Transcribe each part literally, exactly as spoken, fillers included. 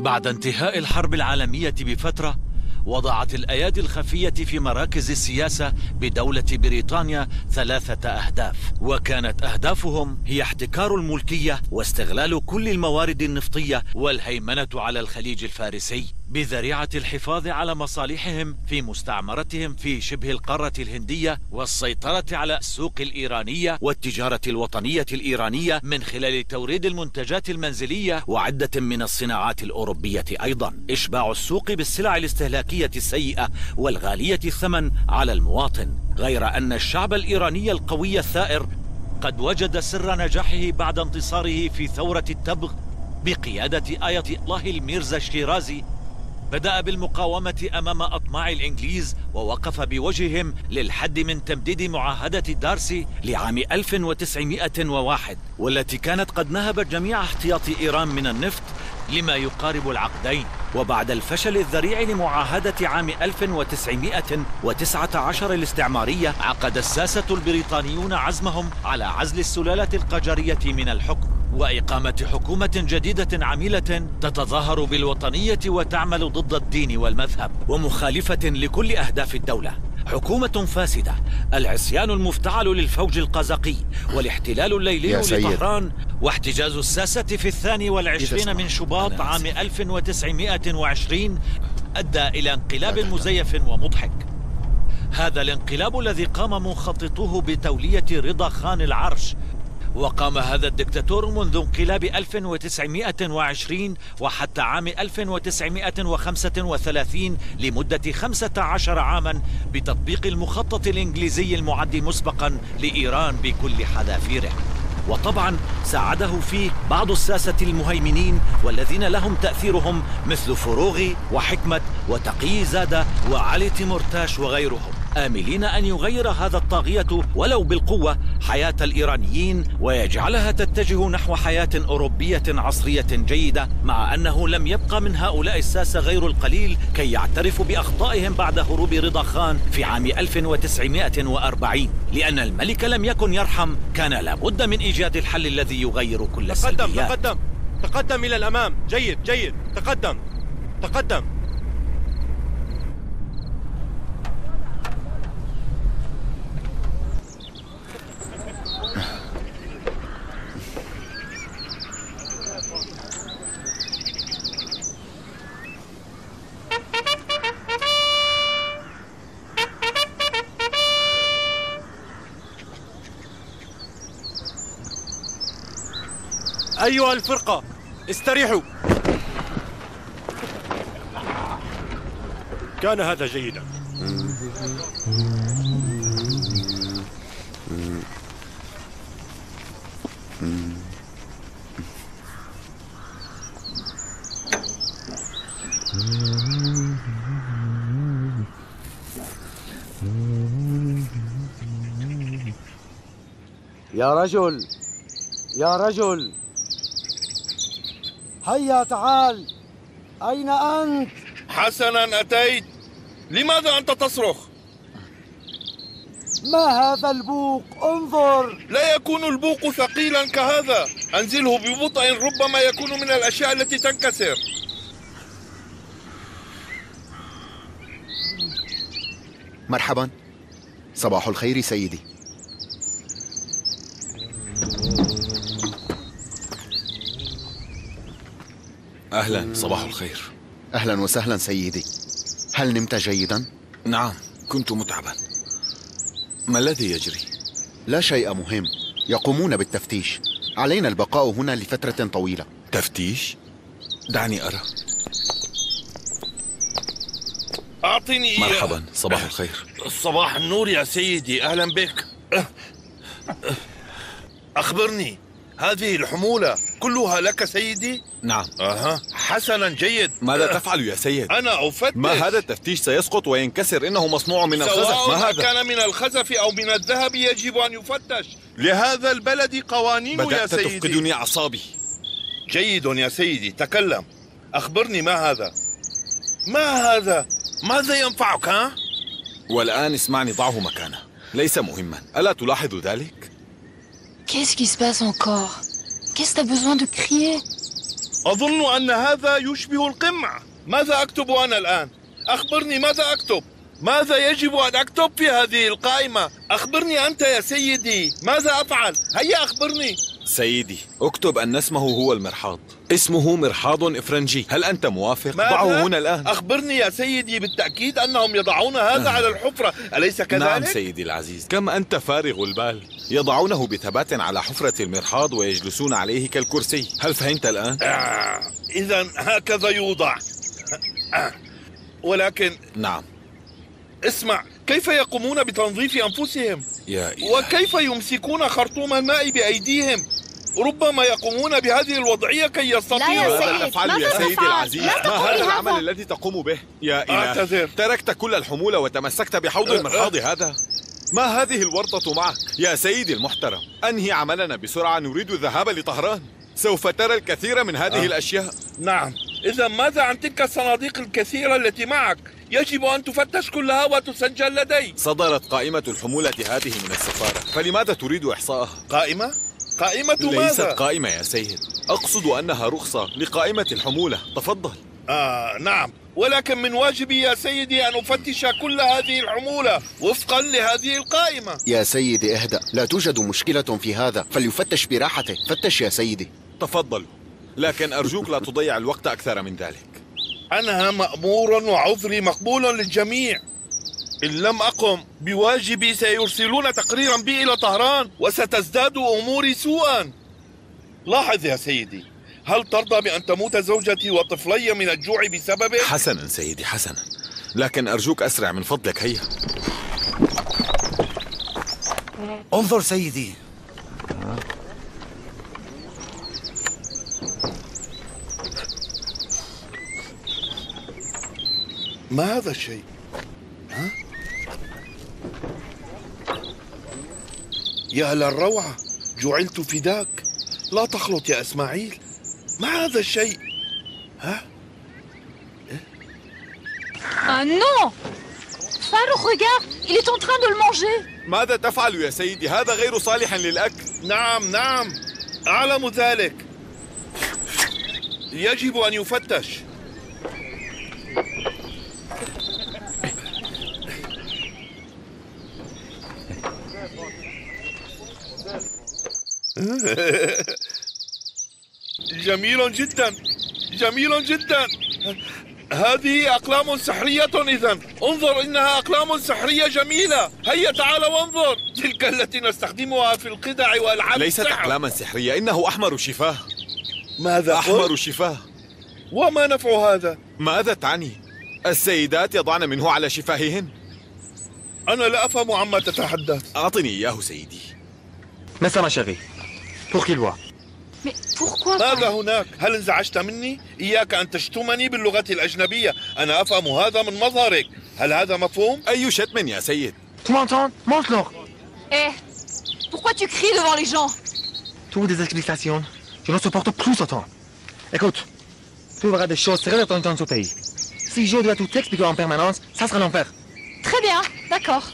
بعد انتهاء الحرب العالمية بفترة، وضعت الأيادي الخفية في مراكز السياسة بدولة بريطانيا ثلاثة أهداف، وكانت أهدافهم هي احتكار الملكية واستغلال كل الموارد النفطية والهيمنة على الخليج الفارسي بذريعة الحفاظ على مصالحهم في مستعمرتهم في شبه القارة الهندية، والسيطرة على السوق الإيرانية والتجارة الوطنية الإيرانية من خلال توريد المنتجات المنزلية وعدة من الصناعات الأوروبية أيضا، إشباع السوق بالسلع الاستهلاكية السيئة والغالية الثمن على المواطن. غير أن الشعب الإيراني القوي الثائر قد وجد سر نجاحه بعد انتصاره في ثورة التبغ بقيادة آية الله الميرزا الشيرازي. بدأ بالمقاومة أمام أطماع الإنجليز ووقف بوجههم للحد من تمديد معاهدة دارسي لعام ألف وتسعمائة وواحد، والتي كانت قد نهبت جميع احتياطي إيران من النفط لما يقارب العقدين. وبعد الفشل الذريع لمعاهدة عام ألف وتسعمائة وتسعة عشر الاستعمارية، عقد الساسة البريطانيون عزمهم على عزل السلالة القجرية من الحكم وإقامة حكومة جديدة عميلة تتظاهر بالوطنية وتعمل ضد الدين والمذهب ومخالفة لكل أهداف الدولة. حكومة فاسدة، العصيان المفتعل للفوج القزاقي والاحتلال الليلي لطهران، واحتجاز الساسة في الثاني والعشرين من شباط عام ألف وتسعمائة وعشرين أدى إلى انقلاب مزيف ومضحك. هذا الانقلاب الذي قام مخططوه بتولية رضا خان العرش، وقام هذا الدكتاتور منذ انقلاب ألف وتسعمائة وعشرين وحتى عام ألف وتسعمائة وخمسة وثلاثين لمدة خمسة عشر عاما بتطبيق المخطط الإنجليزي المعد مسبقا لإيران بكل حذافيره. وطبعا ساعده فيه بعض الساسة المهيمنين والذين لهم تأثيرهم مثل فروغي وحكمة وتقي زادة وعلي تيمورتاش وغيرهم، آملين أن يغير هذا الطاغية ولو بالقوة حياة الإيرانيين ويجعلها تتجه نحو حياة أوروبية عصرية جيدة، مع أنه لم يبقى من هؤلاء الساسة غير القليل كي يعترفوا بأخطائهم بعد هروب رضا خان في عام ألف وتسعمائة وأربعين. لأن الملك لم يكن يرحم، كان لابد من إيجاد الحل الذي يغير كل السلبيات. تقدم تقدم تقدم إلى الأمام. جيد جيد تقدم تقدم. أيها الفرقة استريحوا. كان هذا جيدا. يا رجل يا رجل، هيا تعال. أين أنت؟ حسنا أتيت. لماذا أنت تصرخ؟ ما هذا البوق؟ انظر. لا يكون البوق ثقيلا كهذا. أنزله ببطء، ربما يكون من الأشياء التي تنكسر. مرحبا، صباح الخير سيدي. أهلا، صباح الخير. أهلا وسهلا سيدي. هل نمت جيدا؟ نعم، كنت متعبا. ما الذي يجري؟ لا شيء مهم، يقومون بالتفتيش. علينا البقاء هنا لفترة طويلة. تفتيش؟ دعني أرى. أعطني. مرحبا، صباح الخير. صباح النور يا سيدي، أهلا بك. أخبرني، هذه الحمولة كلها لك سيدي؟ نعم. أها، حسنا جيد. ماذا تفعل يا سيد؟ أنا أفتش. ما هذا التفتيش سيسقط وينكسر، إنه مصنوع من الخزف. ما ما هذا؟ كان من الخزف أو من الذهب يجب أن يفتش. لهذا البلد قوانين يا سيدي. بدأت تفقدني أعصابي. جيد يا سيدي، تكلم. أخبرني، ما هذا؟ ما هذا؟ ماذا ينفعك ها؟ والآن اسمعني، ضعه مكانه، ليس مهما. ألا تلاحظ ذلك؟ Qu'est-ce qui se passe encore? Qu'est-ce que t'as besoin de crier? أظن أن هذا يشبه القمع. ماذا أكتب أنا الآن؟ أخبرني ماذا أكتب؟ ماذا يجب أن أكتب في هذه القائمة؟ أخبرني أنت يا سيدي، ماذا أفعل؟ هيا أخبرني. سيدي، اكتب أن اسمه هو المرحاض. اسمه مرحاض إفرنجي. هل أنت موافق؟ ضعه هنا الآن. أخبرني يا سيدي، بالتأكيد أنهم يضعون هذا على الحفرة، أليس كذلك؟ نعم سيدي العزيز. كم أنت فارغ البال. يضعونه بثبات على حفرة المرحاض ويجلسون عليه كالكرسي. هل فهمت الآن؟ آه، إذا هكذا يوضع. آه. ولكن نعم. اسمع، كيف يقومون بتنظيف أنفسهم؟ يا إلهي. وكيف يمسكون خرطوم الماء بأيديهم؟ ربما يقومون بهذه الوضعية كي يستطيعوا. لا يا ماذا سيد، تفعل ماذا يا سيدي تفعل؟ العزيز؟ لا ما تقولي هذا هذا. العمل الذي تقوم به؟ يا إلهي، أعتذر. تركت كل الحمولة وتمسكت بحوض المرحاض هذا؟ ما هذه الورطة معك؟ يا سيدي المحترم، أنهي عملنا بسرعة، نريد الذهاب لطهران. سوف ترى الكثير من هذه آه. الأشياء. نعم، إذا ماذا عن تلك الصناديق الكثيرة التي معك؟ يجب أن تفتش كلها وتسجل لدي. صدرت قائمة الحمولة هذه من السفارة، فلماذا تريد إحصاءها؟ قائمة؟ قائمة ليست ماذا؟ قائمة يا سيد، أقصد أنها رخصة لقائمة الحمولة. تفضل. آه نعم، ولكن من واجبي يا سيدي أن أفتش كل هذه الحمولة وفقا لهذه القائمة. يا سيدي اهدأ، لا توجد مشكلة في هذا، فليفتش براحته. فتش يا سيدي. تفضل، لكن أرجوك لا تضيع الوقت أكثر من ذلك. أنا مأمور وعذري مقبول للجميع. إن لم أقم بواجبي سيرسلون تقريرا بي إلى طهران وستزداد أموري سوءا. لاحظ يا سيدي، هل ترضى بأن تموت زوجتي وطفلي من الجوع بسببك؟ حسنا سيدي حسنا، لكن أرجوك أسرع من فضلك. هيا. انظر سيدي. ما هذا الشيء؟ ها؟ يا للروعة، جعلت فداك. لا تخلط يا إسماعيل. ما هذا الشيء؟ ها؟ Ah non! Farouk, regarde, il est en train de le manger. ماذا تفعل يا سيدي؟ هذا غير صالح للأكل. نعم نعم، أعلم ذلك. يجب أن يفتش. جميل جدا، جميل جدا. هذه أقلام سحرية. إذن انظر، إنها أقلام سحرية جميلة. هيا تعال وانظر، تلك التي نستخدمها في القدع والألعاب. ليست أقلاما سحرية، إنه أحمر شفاه. ماذا قلت؟ أحمر شفاه. وما نفع هذا؟ ماذا تعني؟ السيدات يضعن منه على شفاههن. أنا لا أفهم عما تتحدث. أعطني إياه سيدي. Mais ça ma chérie, pour qu'il voit. Mais pourquoi? ماذا هناك؟ هل انزعجت مني؟ إياك أن تشتمني باللغة الأجنبية. أنا أفهم هذا من مظهرك. هل هذا مفهوم؟ أي شتم يا سيد؟ Tu m'entends? Mange-leur. Eh, pourquoi tu cries devant les gens? Trouve des explications. Je ne supporte plus ce temps. Écoute, tu verras des choses très étonnantes dans ce pays. Si je dois tout expliquer en permanence, ça sera l'enfer. Très bien, d'accord.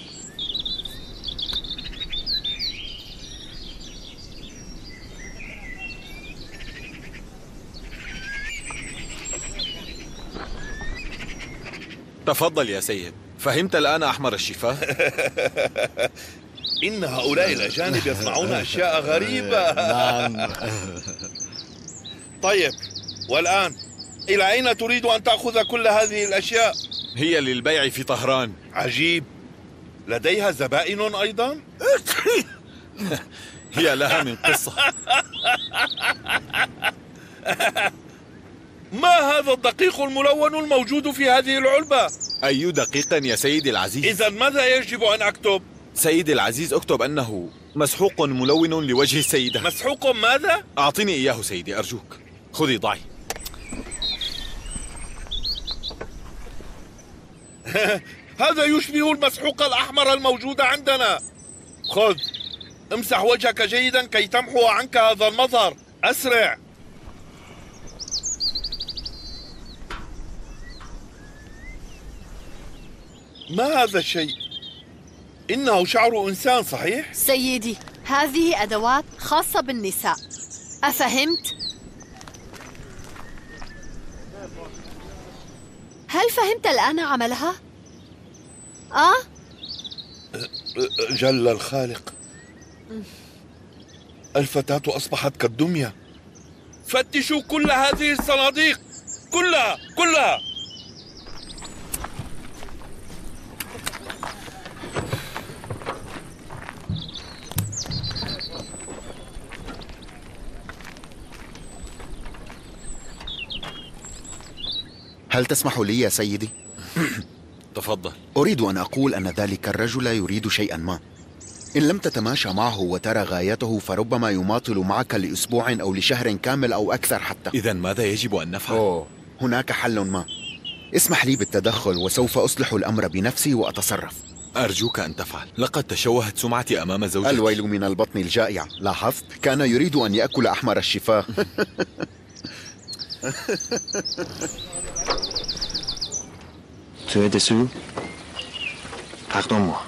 تفضل يا سيد. فهمت الآن أحمر الشفاه؟ إن هؤلاء الأجانب يصنعون أشياء غريبة. نعم. طيب، والآن إلى أين تريد أن تأخذ كل هذه الأشياء؟ هي للبيع في طهران. عجيب، لديها زبائن أيضا؟ هي لها من قصة. ما هذا الدقيق الملون الموجود في هذه العلبة؟ أي دقيق يا سيدي العزيز؟ إذا ماذا يجب أن أكتب؟ سيدي العزيز، اكتب أنه مسحوق ملون لوجه السيدة. مسحوق ماذا؟ أعطني إياه سيدي أرجوك. خذي ضعي. هذا يشبه المسحوق الأحمر الموجود عندنا. خذ، امسح وجهك جيدا كي تمحو عنك هذا المظهر. أسرع. ما هذا الشيء؟ إنه شعر إنسان صحيح؟ سيدي، هذه أدوات خاصة بالنساء، أفهمت؟ هل فهمت الآن عملها؟ آه؟ جل الخالق، الفتاة أصبحت كالدمية. فتشوا كل هذه الصناديق، كلها كلها. هل تسمح لي يا سيدي؟ تفضل. أريد أن أقول أن ذلك الرجل يريد شيئا ما. إن لم تتماشى معه وترى غايته فربما يماطل معك لأسبوع أو لشهر كامل أو أكثر حتى. إذن ماذا يجب أن نفعل؟ أوه. هناك حل ما. اسمح لي بالتدخل وسوف أصلح الأمر بنفسي وأتصرف. أرجوك أن تفعل، لقد تشوهت سمعتي أمام زوجتي. الويل من البطن الجائع، لاحظت؟ كان يريد أن يأكل أحمر الشفاه. Tu es déçu? Pardonne-moi.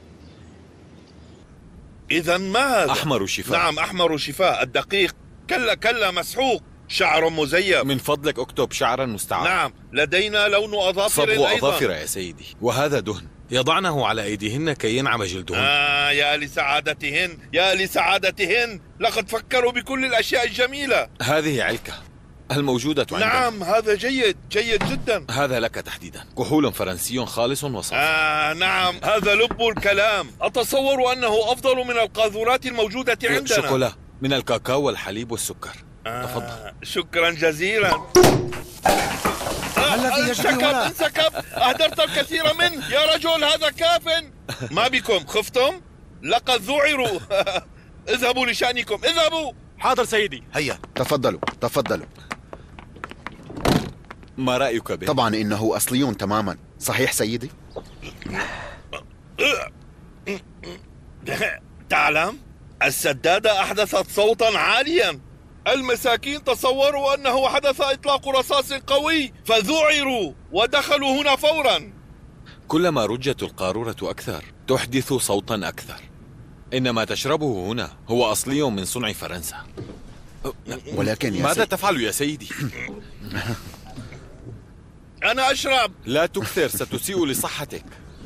إذا ما هذا؟ أحمر شفاه. نعم، أحمر شفاه الدقيق. كلا كلا مسحوق، شعر مزيف. من فضلك اكتب شعرا مستعار. نعم، لدينا لون أظافر صبغ أيضا. أظافر يا سيدي، وهذا دهن يضعنه على أيديهن كي ينعم جلدهن. آه يا لسعادتهن، يا لسعادتهن، لقد فكروا بكل الأشياء الجميلة. هذه علكة الموجودة عندنا. نعم، هذا جيد جيد جدا. هذا لك تحديدا، كحول فرنسي خالص وصافي. آه نعم، هذا لب الكلام. أتصور أنه أفضل من القاذورات الموجودة عندنا. شوكولا من الكاكاو والحليب والسكر. آه تفضل. شكرا جزيلا. الذي يجري انسكب هنا؟ انسكب، أهدرت الكثير منه يا رجل، هذا كاف. ما بكم، خفتم؟ لقد ذعروا. اذهبوا لشأنكم، اذهبوا. حاضر سيدي. هيا تفضلوا تفضلوا. ما رأيك به؟ طبعا إنه أصلي تماما، صحيح سيدي؟ تعلم، السدادة أحدثت صوتا عاليا. المساكين تصوروا أنه حدث إطلاق رصاص قوي فذعروا ودخلوا هنا فورا. كلما رجت القارورة أكثر تحدث صوتا أكثر. إنما تشربه هنا هو أصلي من صنع فرنسا. ولكن يا ماذا سيدي تفعل يا سيدي؟ أنا أشرب. لا تكثر، ستسيء لصحتك.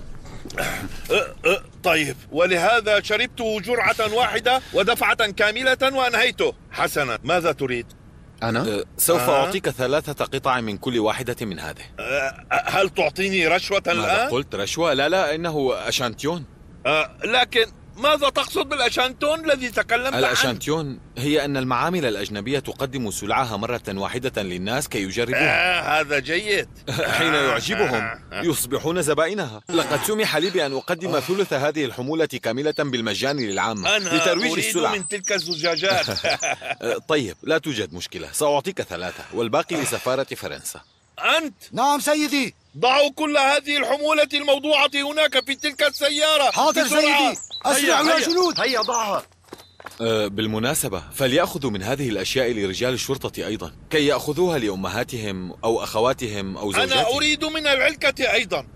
طيب، ولهذا شربته جرعة واحدة ودفعة كاملة وأنهيته. حسنا، ماذا تريد؟ أنا؟ سوف آه. أعطيك ثلاثة قطع من كل واحدة من هذه. هل تعطيني رشوة ماذا الآن؟ قلت؟ رشوة؟ لا لا، إنه أشانتيون. أه لكن ماذا تقصد بالأشانتون الذي تكلمت عنه؟ الأشانتيون هي أن المعامل الأجنبية تقدم سلعها مرة واحدة للناس كي يجربوها. آه هذا جيد. حين يعجبهم يصبحون زبائنها. لقد سمح لي بأن أقدم ثلث هذه الحمولة كاملة بالمجان للعامة أنا لترويج أريد السلع. من تلك الزجاجات. طيب، لا توجد مشكلة، سأعطيك ثلاثة والباقي لسفارة فرنسا. أنت؟ نعم سيدي. ضعوا كل هذه الحمولة الموضوعة هناك في تلك السيارة. حاضر بسرعة. سيدي، أسرع هيا، يا هيا. جنود. هيا ضعها. أه بالمناسبة فليأخذوا من هذه الأشياء لرجال الشرطة أيضا كي يأخذوها لأمهاتهم أو أخواتهم أو زوجاتهم. أنا أريد من العلكة أيضا،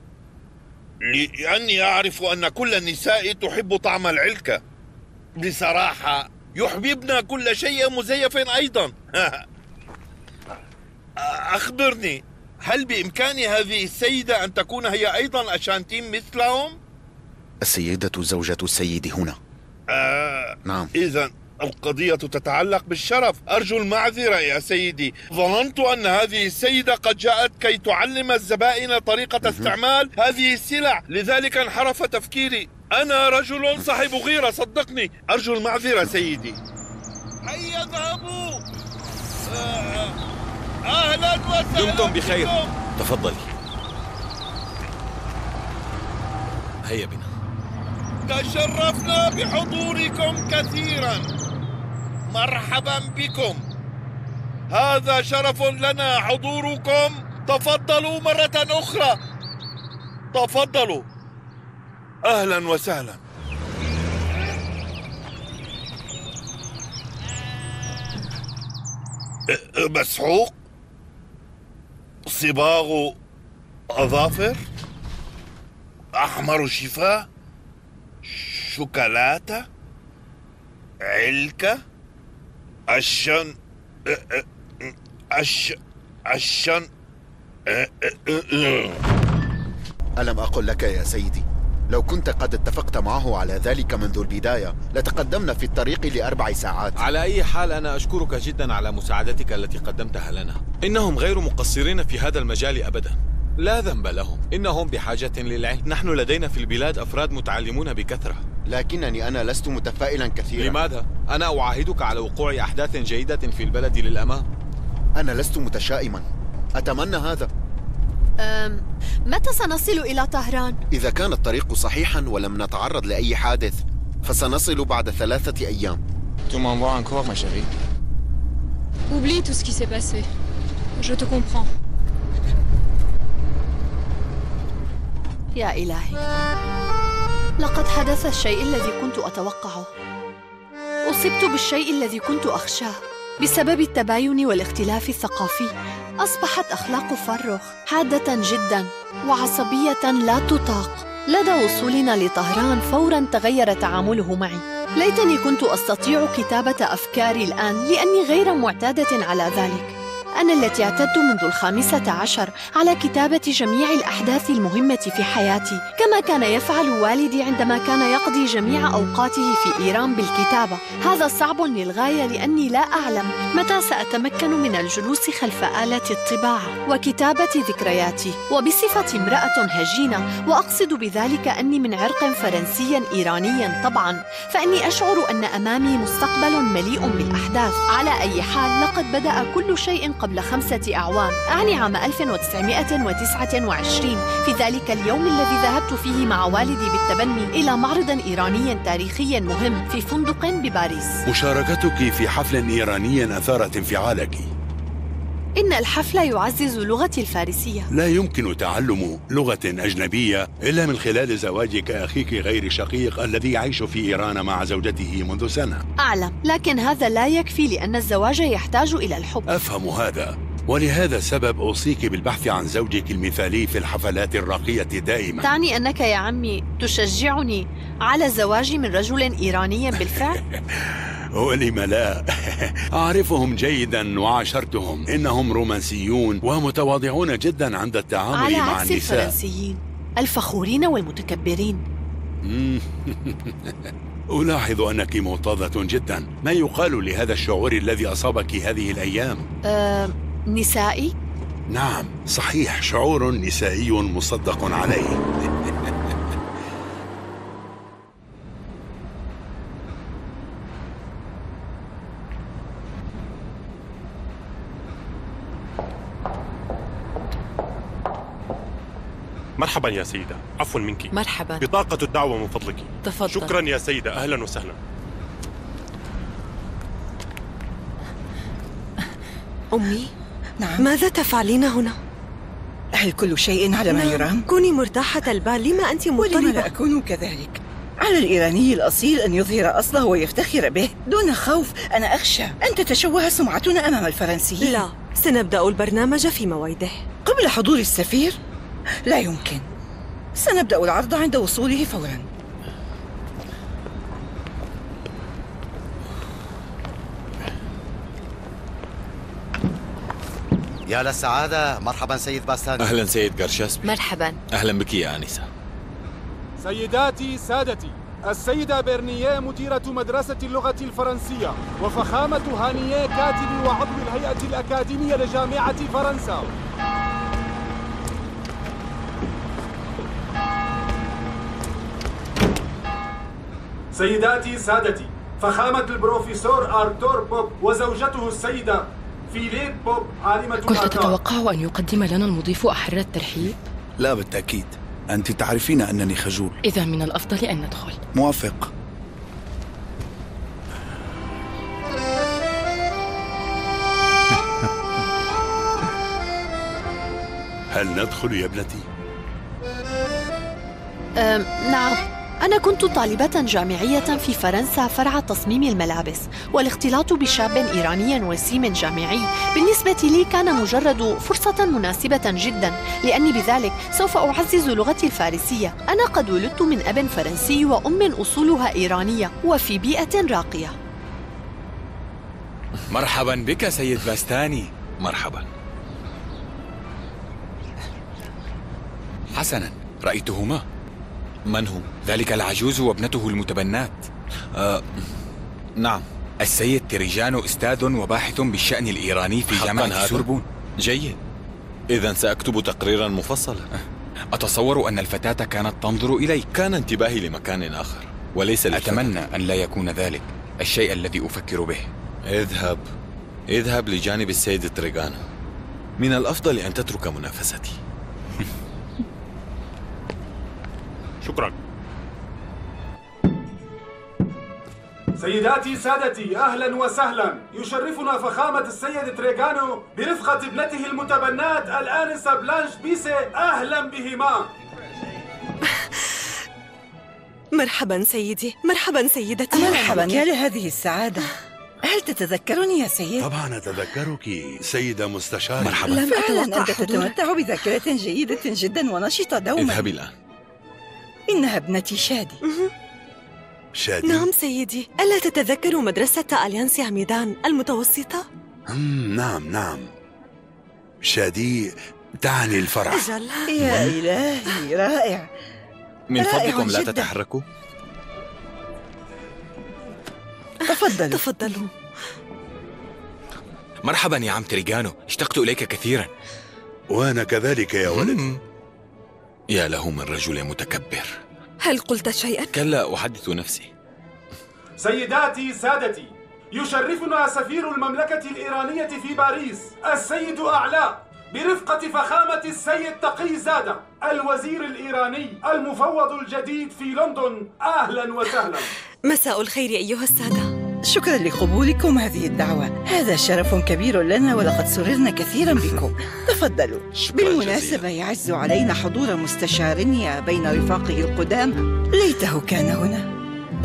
لأني أعرف أن كل النساء تحب طعم العلكة. بصراحة يحببن كل شيء مزيف أيضا. أخبرني، هل بإمكان هذه السيدة أن تكون هي أيضا أشانتين مثلهم؟ السيدة زوجة السيد هنا. آه نعم. إذن القضية تتعلق بالشرف. أرجو المعذرة يا سيدي، ظننت أن هذه السيدة قد جاءت كي تعلم الزبائن طريقة استعمال هذه السلع، لذلك انحرف تفكيري. أنا رجل صاحب غيرة، صدقني. أرجو المعذرة سيدي. هيا اذهبوا. آه أهلا وسهلا. دمتم بخير. بكم. تفضلي. هيا بنا. تشرفنا بحضوركم كثيرا. مرحبا بكم، هذا شرف لنا حضوركم. تفضلوا مرة أخرى، تفضلوا. أهلا وسهلا. مسحوق، صباغ أظافر، أحمر شفاه، شوكولاتة، علكة، عشان عش عشان ألم أقل لك يا سيدي؟ لو كنت قد اتفقت معه على ذلك منذ البداية لتقدمنا في الطريق لأربع ساعات. على أي حال أنا أشكرك جدا على مساعدتك التي قدمتها لنا. إنهم غير مقصرين في هذا المجال أبدا، لا ذنب لهم، إنهم بحاجة للعلم. نحن لدينا في البلاد أفراد متعلمون بكثرة. لكنني أنا لست متفائلا كثيرا. لماذا؟ أنا أعاهدك على وقوع أحداث جيدة في البلد للأمام. أنا لست متشائما، أتمنى هذا. أم متى سنصل إلى طهران؟ إذا كان الطريق صحيحا ولم نتعرض لأي حادث فسنصل بعد ثلاثة أيام. Tu m'envoies encore, ma chérie. Oublie tout ce qui s'est passé. Je te comprends. يا إلهي، لقد حدث الشيء الذي كنت أتوقعه. أصبت بالشيء الذي كنت أخشاه. بسبب التباين والاختلاف الثقافي أصبحت أخلاق فرخ حادة جدا وعصبية لا تطاق. لدى وصولنا لطهران فوراً تغير تعامله معي. ليتني كنت أستطيع كتابة أفكاري الآن لأني غير معتادة على ذلك. أنا التي اعتدت منذ الخامسة عشر على كتابة جميع الأحداث المهمة في حياتي، كما كان يفعل والدي عندما كان يقضي جميع أوقاته في إيران بالكتابة. هذا صعب للغاية لأني لا أعلم متى سأتمكن من الجلوس خلف آلة الطباعة وكتابة ذكرياتي. وبصفة امرأة هجينة، وأقصد بذلك أني من عرق فرنسي إيراني طبعاً، فإني أشعر أن أمامي مستقبل مليء بالأحداث. على أي حال، لقد بدأ كل شيء قبل خمسة أعوام، أعني عام ألف وتسعمائة وتسعة وعشرين، في ذلك اليوم الذي ذهبت فيه مع والدي بالتبني إلى معرض إيراني تاريخي مهم في فندق بباريس. مشاركتك في حفل إيراني أثارت انفعالك. إن الحفل يعزز لغتي الفارسية. لا يمكن تعلم لغة أجنبية إلا من خلال زواجك أخيك غير الشقيق الذي يعيش في إيران مع زوجته منذ سنة. أعلم، لكن هذا لا يكفي لأن الزواج يحتاج إلى الحب. أفهم هذا، ولهذا السبب أوصيك بالبحث عن زوجك المثالي في الحفلات الراقية دائما. تعني أنك يا عمي تشجعني على الزواج من رجل إيراني بالفعل؟ ولم لا؟ أعرفهم جيدا وعاشرتهم، إنهم رومانسيون ومتواضعون جدا عند التعامل على مع عكس النساء. الفرنسيين الفخورين والمتكبرين. ألاحظ أنك موطظة جدا. ما يقال لهذا الشعور الذي أصابك هذه الأيام؟ أه، نسائي؟ نعم صحيح، شعور نسائي مصدق عليه. مرحبا يا سيدة، عفوا منك. مرحبا. بطاقة الدعوة من فضلك. تفضل. شكرا يا سيدة، أهلا وسهلا. أمي؟ نعم. ماذا تفعلين هنا؟ هل كل شيء على ما نعم. يرام؟ كوني مرتاحة البال، لما أنت مضطربة؟ ولم لا أكون كذلك؟ على الإيراني الأصيل أن يظهر أصله ويفتخر به دون خوف. أنا أخشى أن تتشوه سمعتنا أمام الفرنسيين. لا، سنبدأ البرنامج في موعده. قبل حضور السفير؟ لا يمكن. سنبدأ العرض عند وصوله فوراً. يا للسعادة، مرحبا سيد باستاني. أهلا سيد جرشاسبي. مرحبا. أهلا بك يا آنسة. سيداتي سادتي، السيدة بيرنييه مديرة مدرسة اللغة الفرنسية، وفخامة هانييه كاتب وعضو الهيئة الأكاديمية لجامعة فرنسا. سيداتي سادتي، فخامة البروفيسور أرتور بوب وزوجته السيدة فيليب بوب عالمة كنت تتوقع أن يقدم لنا المضيف أحر الترحيب؟ لا بالتأكيد، أنت تعرفين أنني خجول. إذا من الأفضل أن ندخل. موافق. هل ندخل يا ابنتي؟ أم نعم، أنا كنت طالبة جامعية في فرنسا فرع تصميم الملابس، والاختلاط بشاب إيراني وسيم جامعي بالنسبة لي كان مجرد فرصة مناسبة جدا، لأني بذلك سوف أعزز لغتي الفارسية. أنا قد ولدت من أب فرنسي وأم أصولها إيرانية وفي بيئة راقية. مرحبا بك سيد باستاني. مرحبا. حسنا، رأيتهما. من هم؟ ذلك العجوز وابنته المتبنات. آه، نعم. السيد تريجانو أستاذ وباحث بالشأن الإيراني في جامعة سوربون. جيد، إذن سأكتب تقريرا مفصلا. أتصور أن الفتاة كانت تنظر إليك. كان انتباهي لمكان آخر وليس للفتاة. أتمنى أن لا يكون ذلك الشيء الذي أفكر به. اذهب اذهب لجانب السيد تريجانو. من الأفضل أن تترك منافستي. شكرا. سيداتي سادتي، أهلا وسهلا. يشرفنا فخامة السيد تريجانو برفقة ابنته المتبنات الآنسة بلانش بيسي. أهلا بهما. مرحبا سيدي، مرحبا سيدتي. مرحبا، يا لهذه السعادة. هل تتذكرني يا سيد؟ طبعا أتذكرك سيدة مستشار. مرحبا. لم فعلا أنت تتمتع بذاكرة جيدة جدا ونشطة دوما. اذهبي الآن. إنها ابنتي شادي. شادي؟ نعم سيدي. ألا تتذكر مدرسة أليانس عميدان المتوسطة؟ مم نعم نعم. شادي تعني الفرح. أجل. يا إلهي، رائع. من فضلكم لا تتحركوا. تفضلوا تفضلوا. مرحبا يا عم تريجانو، اشتقت إليك كثيرا. وأنا كذلك يا ولد. يا له من رجل متكبر. هل قلت شيئا؟ كلا، أحدث نفسي. سيداتي سادتي، يشرفنا سفير المملكة الإيرانية في باريس السيد أعلاء برفقة فخامة السيد تقي زادة الوزير الإيراني المفوض الجديد في لندن. أهلا وسهلا. مساء الخير أيها السادة. شكرا لقبولكم هذه الدعوة، هذا شرف كبير لنا ولقد سررنا كثيرا بكم. تفضلوا. بالمناسبة يعز علينا حضور مستشارنيا بين رفاقه القدامى. ليته كان هنا.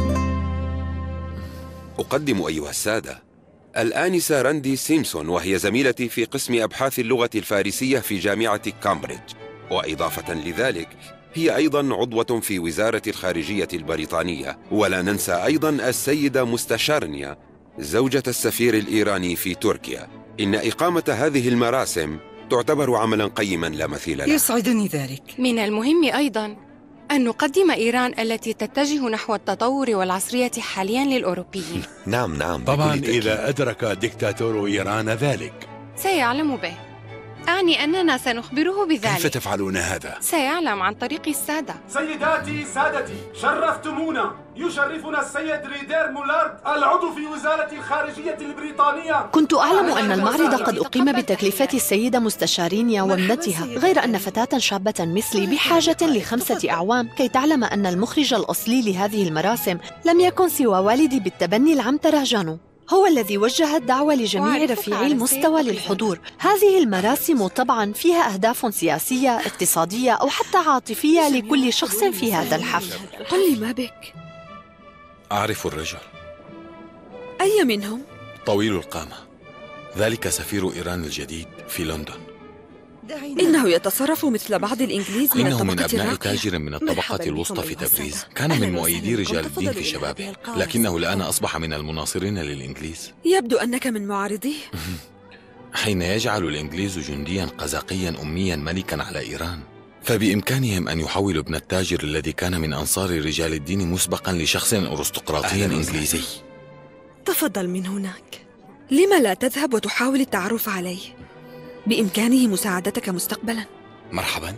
أقدم أيها السادة الآنسة راندي سيمسون، وهي زميلتي في قسم أبحاث اللغة الفارسية في جامعة كامبريدج، وإضافة لذلك هي أيضا عضوة في وزارة الخارجية البريطانية. ولا ننسى أيضا السيدة مستشارنيا زوجة السفير الإيراني في تركيا. إن إقامة هذه المراسم تعتبر عملا قيما لا مثيل له. يسعدني ذلك. من المهم أيضا أن نقدم إيران التي تتجه نحو التطور والعصرية حاليا للأوروبيين. نعم نعم طبعا إذا أدرك ديكتاتور إيران ذلك. سيعلم به. أعني أننا سنخبره بذلك. كيف تفعلون هذا؟ سيعلم عن طريق السادة. سيداتي سادتي، شرفتمونا. يشرفنا السيد ريدير مولارد العضو في وزارة الخارجية البريطانية. كنت أعلم أن المعرض قد أقيم بتكلفة السيدة مستشارينيا وابنتها، غير أن فتاة شابة مثلي بحاجة لخمسة أعوام كي تعلم أن المخرج الأصلي لهذه المراسم لم يكن سوى والدي بالتبني العم تريجانو. هو الذي وجه الدعوة لجميع رفيعي المستوى للحضور. هذه المراسم طبعا فيها أهداف سياسية، اقتصادية أو حتى عاطفية لكل شخص في هذا الحفل. قل لي ما بك؟ أعرف الرجل. أي منهم؟ طويل القامة، ذلك سفير إيران الجديد في لندن. إنه يتصرف مثل بعض الإنجليز من إنه الطبقة من أبناء الراقية. تاجر من الطبقة الوسطى في تبريز. كان من مؤيدي رجال الدين في شبابه، لكنه الآن أصبح من المناصرين للإنجليز. يبدو أنك من معارضيه. حين يجعل الإنجليز جنديا قزاقيا أميا ملكا على إيران، فبإمكانهم أن يحولوا ابن التاجر الذي كان من أنصار رجال الدين مسبقا لشخص أرستقراطي إنجليزي. تفضل من هناك. لما لا تذهب وتحاول التعرف عليه؟ بإمكانه مساعدتك مستقبلا. مرحبا.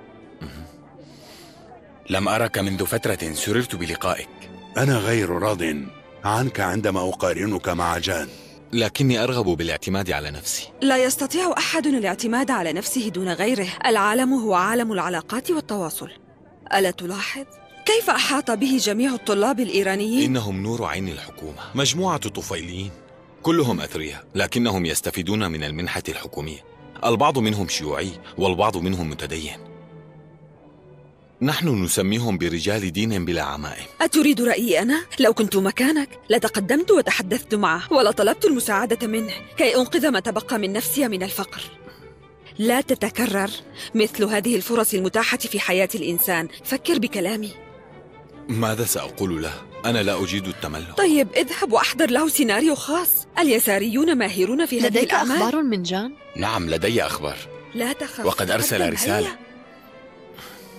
لم أرك منذ فترة، سررت بلقائك. أنا غير راض عنك عندما أقارنك مع جان، لكني أرغب بالاعتماد على نفسي. لا يستطيع أحد الاعتماد على نفسه دون غيره. العالم هو عالم العلاقات والتواصل. ألا تلاحظ كيف أحاط به جميع الطلاب الإيرانيين؟ إنهم نور عين الحكومة، مجموعة طفيليين كلهم أثرياء، لكنهم يستفيدون من المنحة الحكومية. البعض منهم شيوعي والبعض منهم متدين. نحن نسميهم برجال دين بلا عمائم. أتريد رأيي أنا؟ لو كنت مكانك لتقدمت وتحدثت معه ولطلبت المساعدة منه كي أنقذ ما تبقى من نفسي من الفقر. لا تتكرر مثل هذه الفرص المتاحة في حياة الإنسان. فكر بكلامي. ماذا سأقول له؟ أنا لا أجيد التملق. طيب اذهب وأحضر له سيناريو خاص. اليساريون ماهرون في هذه لديك الأعمال. أخبار من جان؟ نعم لدي أخبار. لا تخف، وقد أرسل رسالة.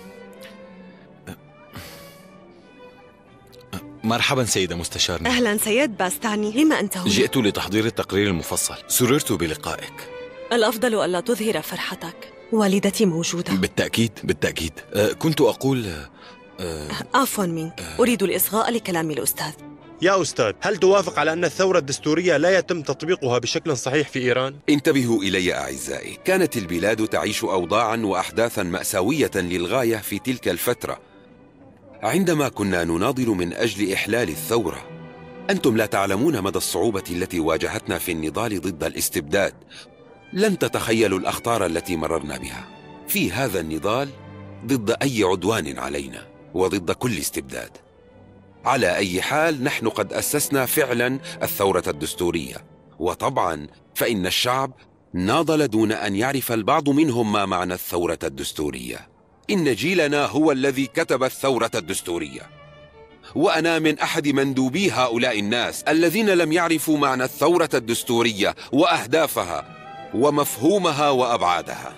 مرحبا سيدة مستشارنا. أهلا سيد باستاني، لما أنت هنا؟ جئت لتحضير التقرير المفصل. سررت بلقائك. الأفضل ألا تظهر فرحتك، والدتي موجودة. بالتأكيد بالتأكيد. أه كنت أقول أه عفوا منك، أه أريد الإصغاء لكلام الأستاذ. يا أستاذ، هل توافق على أن الثورة الدستورية لا يتم تطبيقها بشكل صحيح في إيران؟ انتبهوا إلي أعزائي، كانت البلاد تعيش أوضاعا وأحداثا مأساوية للغاية في تلك الفترة عندما كنا نناضل من أجل إحلال الثورة. أنتم لا تعلمون مدى الصعوبة التي واجهتنا في النضال ضد الاستبداد. لن تتخيلوا الأخطار التي مررنا بها في هذا النضال ضد أي عدوان علينا وضد كل استبداد. على أي حال، نحن قد أسسنا فعلا الثورة الدستورية، وطبعا فإن الشعب ناضل دون أن يعرف البعض منهم ما معنى الثورة الدستورية. إن جيلنا هو الذي كتب الثورة الدستورية، وأنا من أحد مندوبي هؤلاء الناس الذين لم يعرفوا معنى الثورة الدستورية وأهدافها ومفهومها وأبعادها.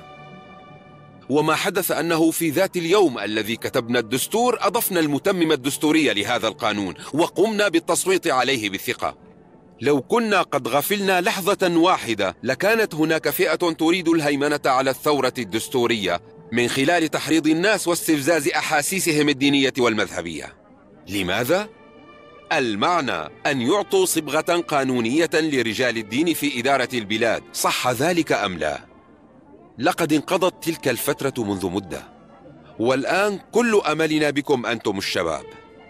وما حدث أنه في ذات اليوم الذي كتبنا الدستور أضفنا المتمم الدستوري لهذا القانون وقمنا بالتصويت عليه بالثقة. لو كنا قد غفلنا لحظة واحدة لكانت هناك فئة تريد الهيمنة على الثورة الدستورية من خلال تحريض الناس واستفزاز أحاسيسهم الدينية والمذهبية. لماذا؟ المعنى أن يعطوا صبغة قانونية لرجال الدين في إدارة البلاد. صح ذلك أم لا؟ لقد انقضت تلك الفترة منذ مدة، والآن كل أملنا بكم أنتم الشباب.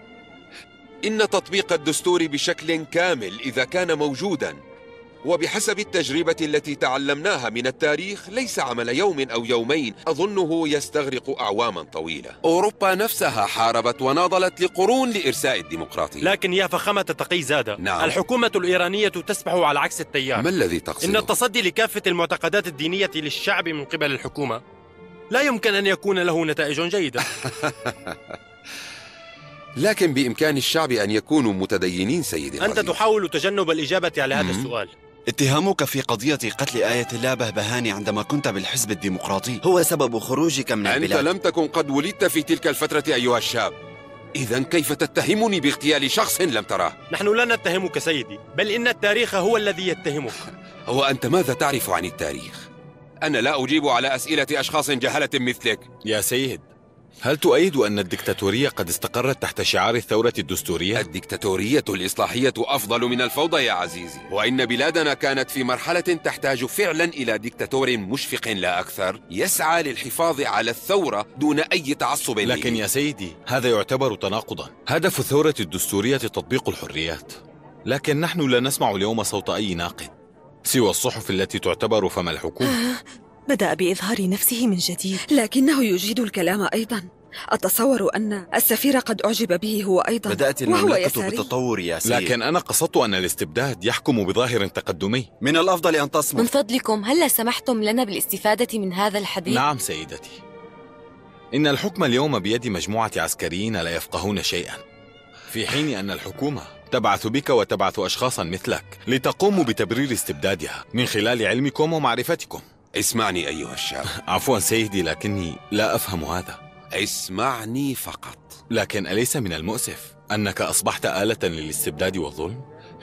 إن تطبيق الدستور بشكل كامل إذا كان موجوداً وبحسب التجربة التي تعلمناها من التاريخ ليس عمل يوم أو يومين، أظنه يستغرق أعواما طويلة. أوروبا نفسها حاربت وناضلت لقرون لإرساء الديمقراطية. لكن يا فخامة تقي زادة، نعم. الحكومة الإيرانية تسبح على عكس التيار. ما الذي تقصده؟ إن التصدي لكافة المعتقدات الدينية للشعب من قبل الحكومة لا يمكن أن يكون له نتائج جيدة. لكن بإمكان الشعب أن يكونوا متدينين سيدي. أنت تحاول تجنب الإجابة على هذا السؤال. اتهامك في قضية قتل آية الله بهبهاني عندما كنت بالحزب الديمقراطي هو سبب خروجك من البلاد. أنت لم تكن قد ولدت في تلك الفترة أيها الشاب، إذن كيف تتهمني باغتيال شخص لم تراه؟ نحن لا نتهمك سيدي، بل إن التاريخ هو الذي يتهمك. هو أنت ماذا تعرف عن التاريخ؟ أنا لا أجيب على أسئلة أشخاص جهلة مثلك. يا سيد، هل تؤيد أن الدكتاتورية قد استقرت تحت شعار الثورة الدستورية؟ الدكتاتورية الإصلاحية أفضل من الفوضى يا عزيزي، وإن بلادنا كانت في مرحلة تحتاج فعلا إلى دكتاتور مشفق لا أكثر يسعى للحفاظ على الثورة دون أي تعصب. لكن يا سيدي، هذا يعتبر تناقضا. هدف الثورة الدستورية تطبيق الحريات، لكن نحن لا نسمع اليوم صوت أي ناقد سوى الصحف التي تعتبر فم الحكومة. بدأ بإظهار نفسه من جديد، لكنه يجيد الكلام أيضا. أتصور أن السفير قد أعجب به هو أيضا، بدأت المملكة بالتطور يا سيد. لكن أنا قصدت أن الاستبداد يحكم بظاهر تقدمي. من الأفضل أن تصمت. من فضلكم هل سمحتم لنا بالاستفادة من هذا الحديث؟ نعم سيدتي، إن الحكم اليوم بيد مجموعة عسكريين لا يفقهون شيئا، في حين أن الحكومة تبعث بك وتبعث أشخاصا مثلك لتقوموا بتبرير استبدادها من خلال علمكم ومعرفتكم. اسمعني أيها الشاب. عفوا سيدي، لكني لا أفهم هذا. اسمعني فقط. لكن أليس من المؤسف أنك أصبحت آلة للاستبداد والظلم؟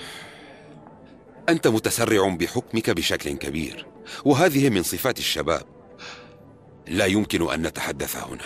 أنت متسرع بحكمك بشكل كبير، وهذه من صفات الشباب. لا يمكن أن نتحدث هنا.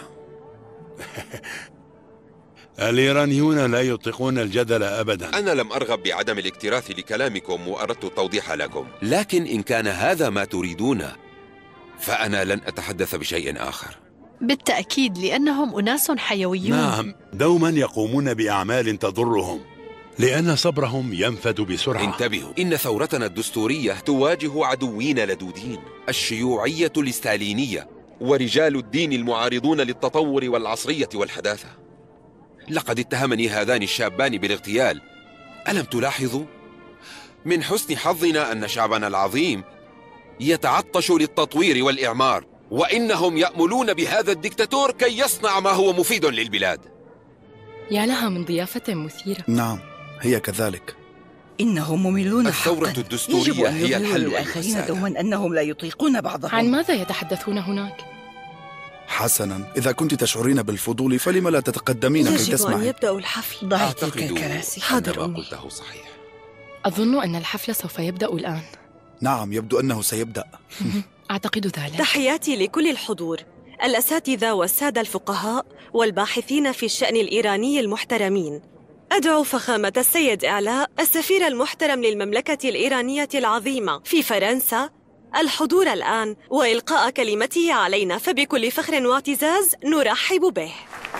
الإيرانيون لا يطيقون الجدل أبدا. أنا لم أرغب بعدم الاكتراث لكلامكم وأردت التوضيح لكم، لكن إن كان هذا ما تريدون فأنا لن أتحدث بشيء آخر. بالتأكيد، لأنهم أناس حيويون. نعم، دوما يقومون بأعمال تضرهم لأن صبرهم ينفد بسرعة. انتبهوا، إن ثورتنا الدستورية تواجه عدوين لدودين: الشيوعية الستالينية ورجال الدين المعارضون للتطور والعصرية والحداثة. لقد اتهمني هذان الشابان بالاغتيال. ألم تلاحظوا؟ من حسن حظنا أن شعبنا العظيم يتعطش للتطوير والإعمار، وإنهم يأملون بهذا الدكتاتور كي يصنع ما هو مفيد للبلاد. يا لها من ضيافة مثيرة. نعم، هي كذلك. إنهم مملون الثورة حقا. الدستورية يجب أن هي الحل للآخرين دوما أنهم لا يطيقون بعضهم. عن ماذا يتحدثون هناك؟ حسنا، إذا كنت تشعرين بالفضول فلم لا تتقدمين كي يجب أن تسمعي؟ يبدأ الحفل. ضعي تلك الكراسي. حاضر ما أمي. قلته صحيح. أظن أن الحفل سوف يبدأ الآن. نعم، يبدو أنه سيبدأ. أعتقد ذلك. تحياتي لكل الحضور، الأساتذة والسادة الفقهاء والباحثين في الشأن الإيراني المحترمين. أدعو فخامة السيد إعلاء السفير المحترم للمملكة الإيرانية العظيمة في فرنسا الحضور الآن وإلقاء كلمته علينا، فبكل فخر واعتزاز نرحب به.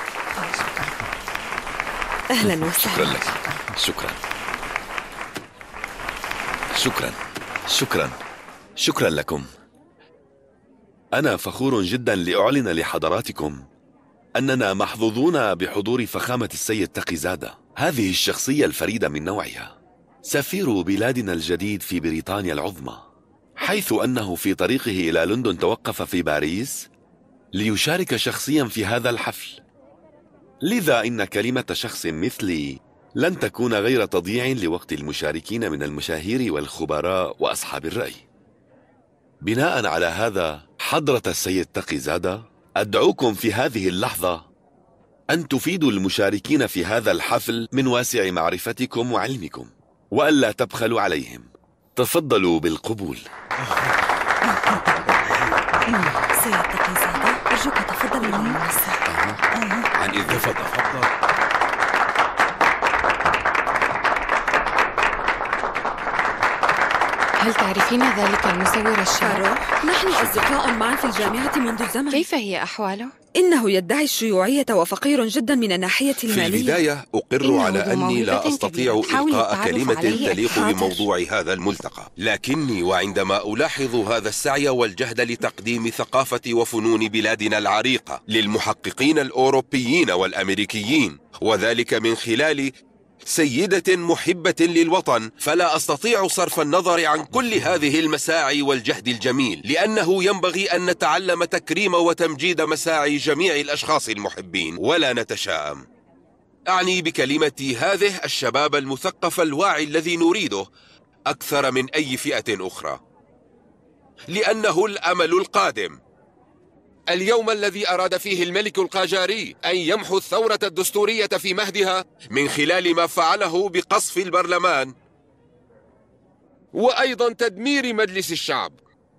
أهلا وسهلا. شكرا لك. شكرا شكرا شكرا شكرا لكم. أنا فخور جدا لأعلن لحضراتكم أننا محظوظون بحضور فخامة السيد تقيزادة، هذه الشخصية الفريدة من نوعها، سفير بلادنا الجديد في بريطانيا العظمى، حيث أنه في طريقه إلى لندن توقف في باريس ليشارك شخصيا في هذا الحفل. لذا إن كلمة شخص مثلي لن تكون غير تضييع لوقت المشاركين من المشاهير والخبراء وأصحاب الرأي. بناء على هذا حضرة السيد تقيزادة، أدعوكم في هذه اللحظة أن تفيدوا المشاركين في هذا الحفل من واسع معرفتكم وعلمكم، وألا تبخلوا عليهم. تفضلوا بالقبول. سيد تقيزادة، أرجوك تفضل للمنصة. عن إذن. تفضل. هل تعرفين ذلك المصور الشاب؟ نحن أصدقاء معا في الجامعة منذ زمن. كيف هي أحواله؟ إنه يدعي الشيوعية وفقير جدا من الناحية المالية. في البداية أقر على أني لا أستطيع إلقاء كلمة تليق بموضوع هذا الملتقى، لكني وعندما ألاحظ هذا السعي والجهد لتقديم ثقافة وفنون بلادنا العريقة للمحققين الأوروبيين والأمريكيين، وذلك من خلال سيدة محبة للوطن، فلا أستطيع صرف النظر عن كل هذه المساعي والجهد الجميل، لأنه ينبغي أن نتعلم تكريم وتمجيد مساعي جميع الأشخاص المحبين ولا نتشائم. أعني بكلمتي هذه الشباب المثقف الواعي الذي نريده أكثر من أي فئة أخرى، لأنه الأمل القادم. اليوم الذي أراد فيه الملك القاجاري أن يمحو الثورة الدستورية في مهدها من خلال ما فعله بقصف البرلمان وأيضا تدمير مجلس الشعب،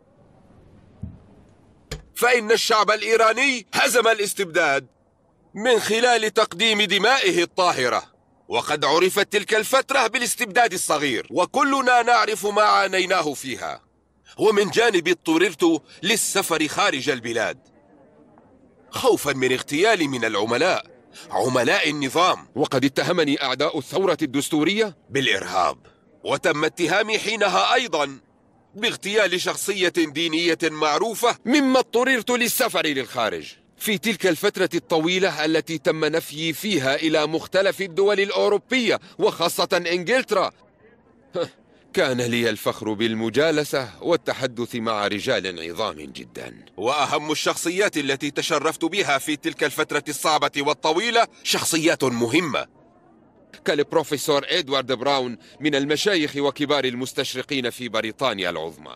فإن الشعب الإيراني هزم الاستبداد من خلال تقديم دمائه الطاهرة، وقد عرفت تلك الفترة بالاستبداد الصغير، وكلنا نعرف ما عانيناه فيها. ومن جانب اضطررت للسفر خارج البلاد خوفا من اغتيالي من العملاء، عملاء النظام، وقد اتهمني أعداء الثورة الدستورية بالإرهاب، وتم اتهامي حينها أيضا باغتيال شخصية دينية معروفة، مما اضطررت للسفر للخارج. في تلك الفترة الطويلة التي تم نفيي فيها إلى مختلف الدول الأوروبية وخاصة إنجلترا، كان لي الفخر بالمجالسة والتحدث مع رجال عظام جدا. وأهم الشخصيات التي تشرفت بها في تلك الفترة الصعبة والطويلة شخصيات مهمة كالبروفيسور إدوارد براون من المشايخ وكبار المستشرقين في بريطانيا العظمى.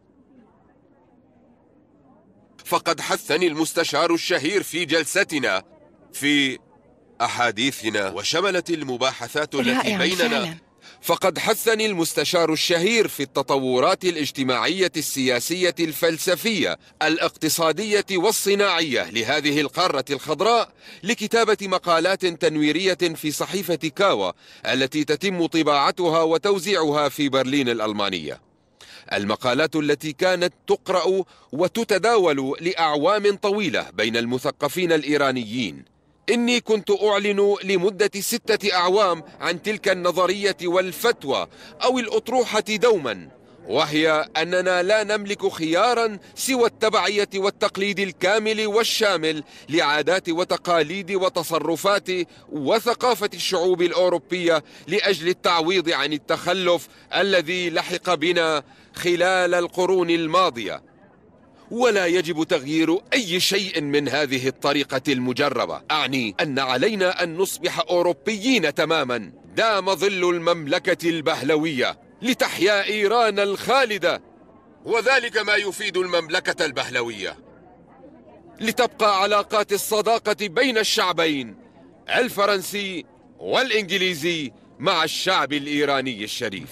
فقد حثني المستشار الشهير في جلستنا في أحاديثنا، وشملت المباحثات التي بيننا فعلا. فقد حثني المستشار الشهير في التطورات الاجتماعية السياسية الفلسفية الاقتصادية والصناعية لهذه القارة الخضراء لكتابة مقالات تنويرية في صحيفة كاوا التي تتم طباعتها وتوزيعها في برلين الألمانية. المقالات التي كانت تقرأ وتتداول لأعوام طويلة بين المثقفين الإيرانيين. إني كنت أعلن لمدة ستة أعوام عن تلك النظرية والفتوى أو الأطروحة دوما، وهي أننا لا نملك خيارا سوى التبعية والتقليد الكامل والشامل لعادات وتقاليد وتصرفات وثقافة الشعوب الأوروبية لأجل التعويض عن التخلف الذي لحق بنا خلال القرون الماضية، ولا يجب تغيير أي شيء من هذه الطريقة المجربة. أعني أن علينا أن نصبح أوروبيين تماما دام ظل المملكة البهلوية لتحيا إيران الخالدة، وذلك ما يفيد المملكة البهلوية. لتبقى علاقات الصداقة بين الشعبين الفرنسي والإنجليزي مع الشعب الإيراني الشريف.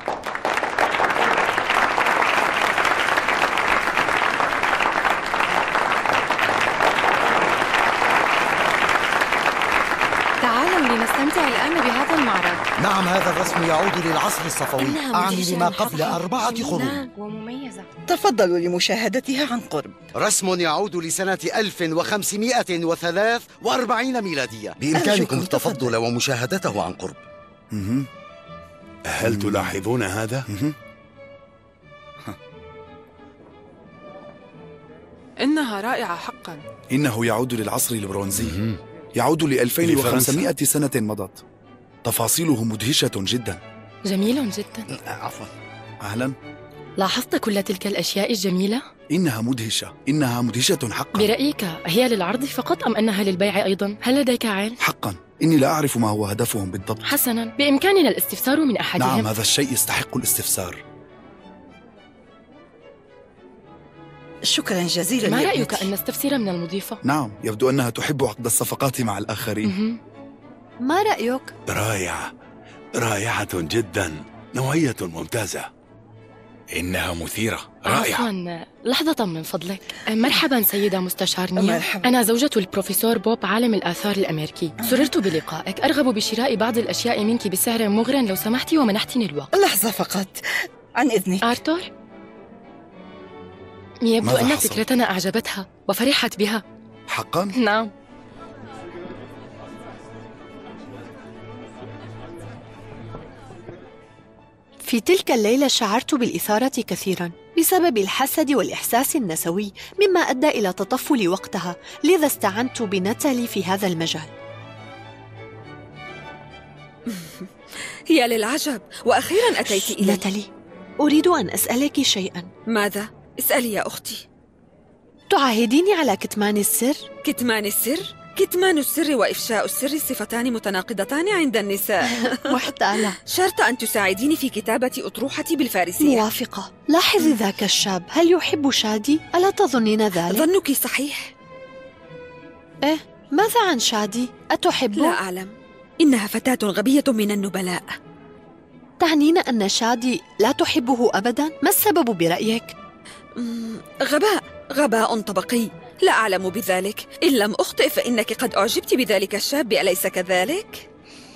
تعالوا لنستمتع الآن بهذا المعرض. نعم، هذا الرسم يعود للعصر الصفوي، أعني لما قبل أربعة قرون. ومميزة. تفضلوا لمشاهدتها عن قرب. رسم يعود لسنة ألف وخمسمائة وثلاث وأربعين ميلادية. بإمكانكم التفضل ومشاهدته عن قرب. هل تلاحظون هذا؟ إنها رائعة حقا. إنه يعود للعصر البرونزي، يعود ل ألفين وخمسمائة سنة مضت. تفاصيله مدهشة جدا. جميل جدا. عفوا. أهلا. لاحظت كل تلك الأشياء الجميلة؟ إنها مدهشة، إنها مدهشة حقا. برأيك هي للعرض فقط أم أنها للبيع أيضا؟ هل لديك علم؟ حقا إني لا أعرف ما هو هدفهم بالضبط. حسنا، بإمكاننا الاستفسار من أحدهم. نعم، هذا الشيء يستحق الاستفسار. شكرا جزيلا. ما رأيك أن نستفسر من المضيفة؟ نعم، يبدو أنها تحب عقد الصفقات مع الآخرين. ما رأيك؟ رائعة، رائعة جدا، نوعية ممتازة. إنها مثيرة، رائعة. عفوا، لحظة من فضلك. مرحبا سيدة مستشار نيا. مرحبا. أنا زوجة البروفيسور بوب عالم الآثار الأمريكي. سررت بلقائك، أرغب بشراء بعض الأشياء منك بسعر مغر لو سمحتي ومنحتني الوقت. لحظة فقط، عن إذنك. آرتور؟ يبدو أن حصل؟ فكرتنا أعجبتها وفرحت بها. حقا؟ نعم. في تلك الليلة شعرت بالإثارة كثيراً بسبب الحسد والإحساس النسوي، مما أدى إلى تطفل وقتها، لذا استعنت بناتالي في هذا المجال. يا للعجب، وأخيراً أتيت إلي. ناتالي، أريد أن أسألك شيئاً. ماذا؟ اسألي يا أختي. تعاهديني على كتمان السر؟ كتمان السر؟ كتمان السر وإفشاء السر صفتان متناقضتان عند النساء. محتالة. شرط أن تساعديني في كتابة أطروحتي بالفارسية. موافقة. لاحظي ذاك الشاب، هل يحب شادي؟ ألا تظنين ذلك؟ ظنك صحيح. إيه، ماذا عن شادي؟ أتحبه؟ لا أعلم، إنها فتاة غبية من النبلاء. تعنين أن شادي لا تحبه أبداً؟ ما السبب برأيك؟ غباء، غباء طبقي. لا أعلم بذلك. إن لم أخطئ فإنك قد أعجبت بذلك الشاب، أليس كذلك؟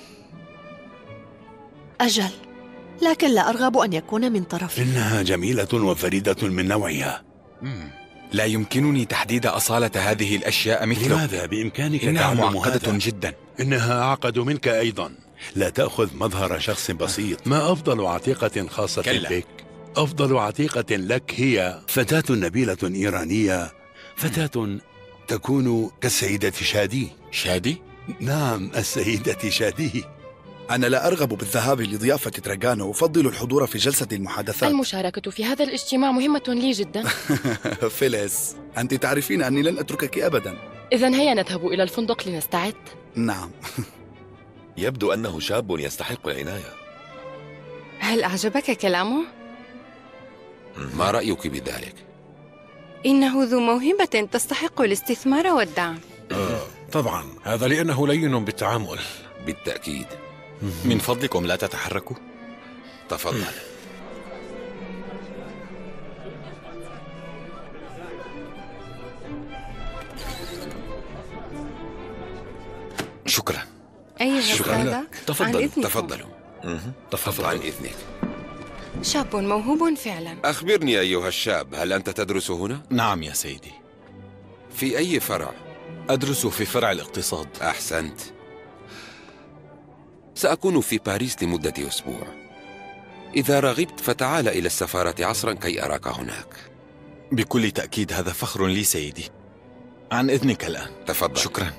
أجل، لكن لا أرغب أن يكون من طرفي. إنها جميلة وفريدة من نوعها. لا يمكنني تحديد أصالة هذه الأشياء مثله. لماذا؟ بإمكانك إنها تعلم معقدة هذا. جدا. إنها أعقد منك أيضا. لا تأخذ مظهر شخص بسيط. ما أفضل عتيقة خاصة كلا. بك؟ أفضل عتيقة لك هي فتاة نبيلة إيرانية، فتاة تكون كالسيدة شادي. شادي؟ نعم، السيدة شادي. أنا لا أرغب بالذهاب لضيافة تراغانو، أفضل الحضور في جلسة المحادثات. المشاركة في هذا الاجتماع مهمة لي جدا. فيليس، أنت تعرفين أني لن أتركك أبدا. إذن هيا نذهب إلى الفندق لنستعد. نعم. يبدو أنه شاب يستحق العناية. هل أعجبك كلامه؟ ما رأيك بذلك؟ إنه ذو موهبة تستحق الاستثمار والدعم. آه، طبعا، هذا لأنه لين بالتعامل. بالتأكيد. من فضلكم لا تتحركوا. تفضل. شكرا. أيها السادة، تفضلوا تفضلوا. تفضلوا. تفضل عن إذنك. شاب موهوب فعلا. أخبرني أيها الشاب، هل أنت تدرس هنا؟ نعم يا سيدي. في أي فرع؟ أدرس في فرع الاقتصاد. أحسنت. سأكون في باريس لمدة أسبوع. إذا رغبت فتعال إلى السفارة عصرا كي أراك هناك. بكل تأكيد، هذا فخر لي سيدي. عن إذنك الآن. تفضل. شكرا.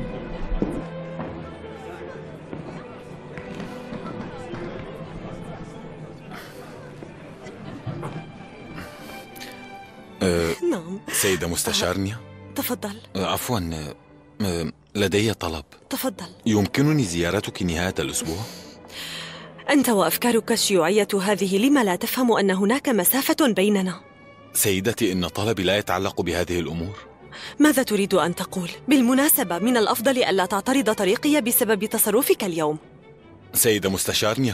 أه نعم. سيدة مستشار نيا. تفضل. عفوا، أه لدي طلب. تفضل. يمكنني زيارتك نهاية الأسبوع؟ أنت وأفكارك الشيوعية هذه، لما لا تفهم أن هناك مسافة بيننا؟ سيدتي، إن طلبي لا يتعلق بهذه الأمور. ماذا تريد أن تقول؟ بالمناسبة من الأفضل ألا تعترض طريقي بسبب تصرفك اليوم. سيدة مستشارنيا،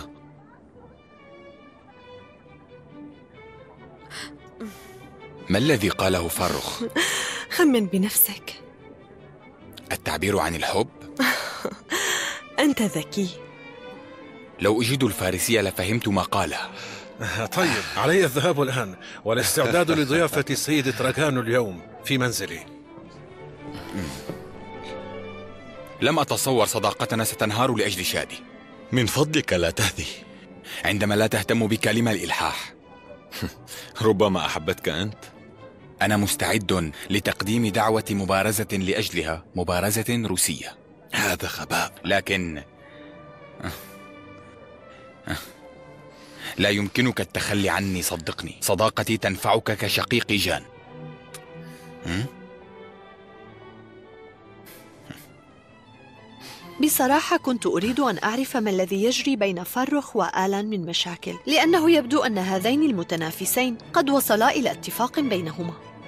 ما الذي قاله فارخ؟ خمن بنفسك. التعبير عن الحب؟ أنت ذكي. لو أجيد الفارسية لفهمت ما قاله. طيب، علي الذهاب الآن والاستعداد لضيافة السيد تراغانو اليوم في منزلي. لم أتصور صداقتنا ستنهار لأجل شادي. من فضلك لا تهدي. عندما لا تهتم بكلمة الإلحاح. ربما أحبتك أنت. أنا مستعد لتقديم دعوة مبارزة لأجلها، مبارزة روسية. هذا غباء. لكن لا يمكنك التخلي عني، صدقني. صداقتي تنفعك كشقيق جان. بصراحة كنت أريد أن أعرف ما الذي يجري بين فارخ وآلان من مشاكل، لأنه يبدو أن هذين المتنافسين قد وصلا إلى اتفاق بينهما.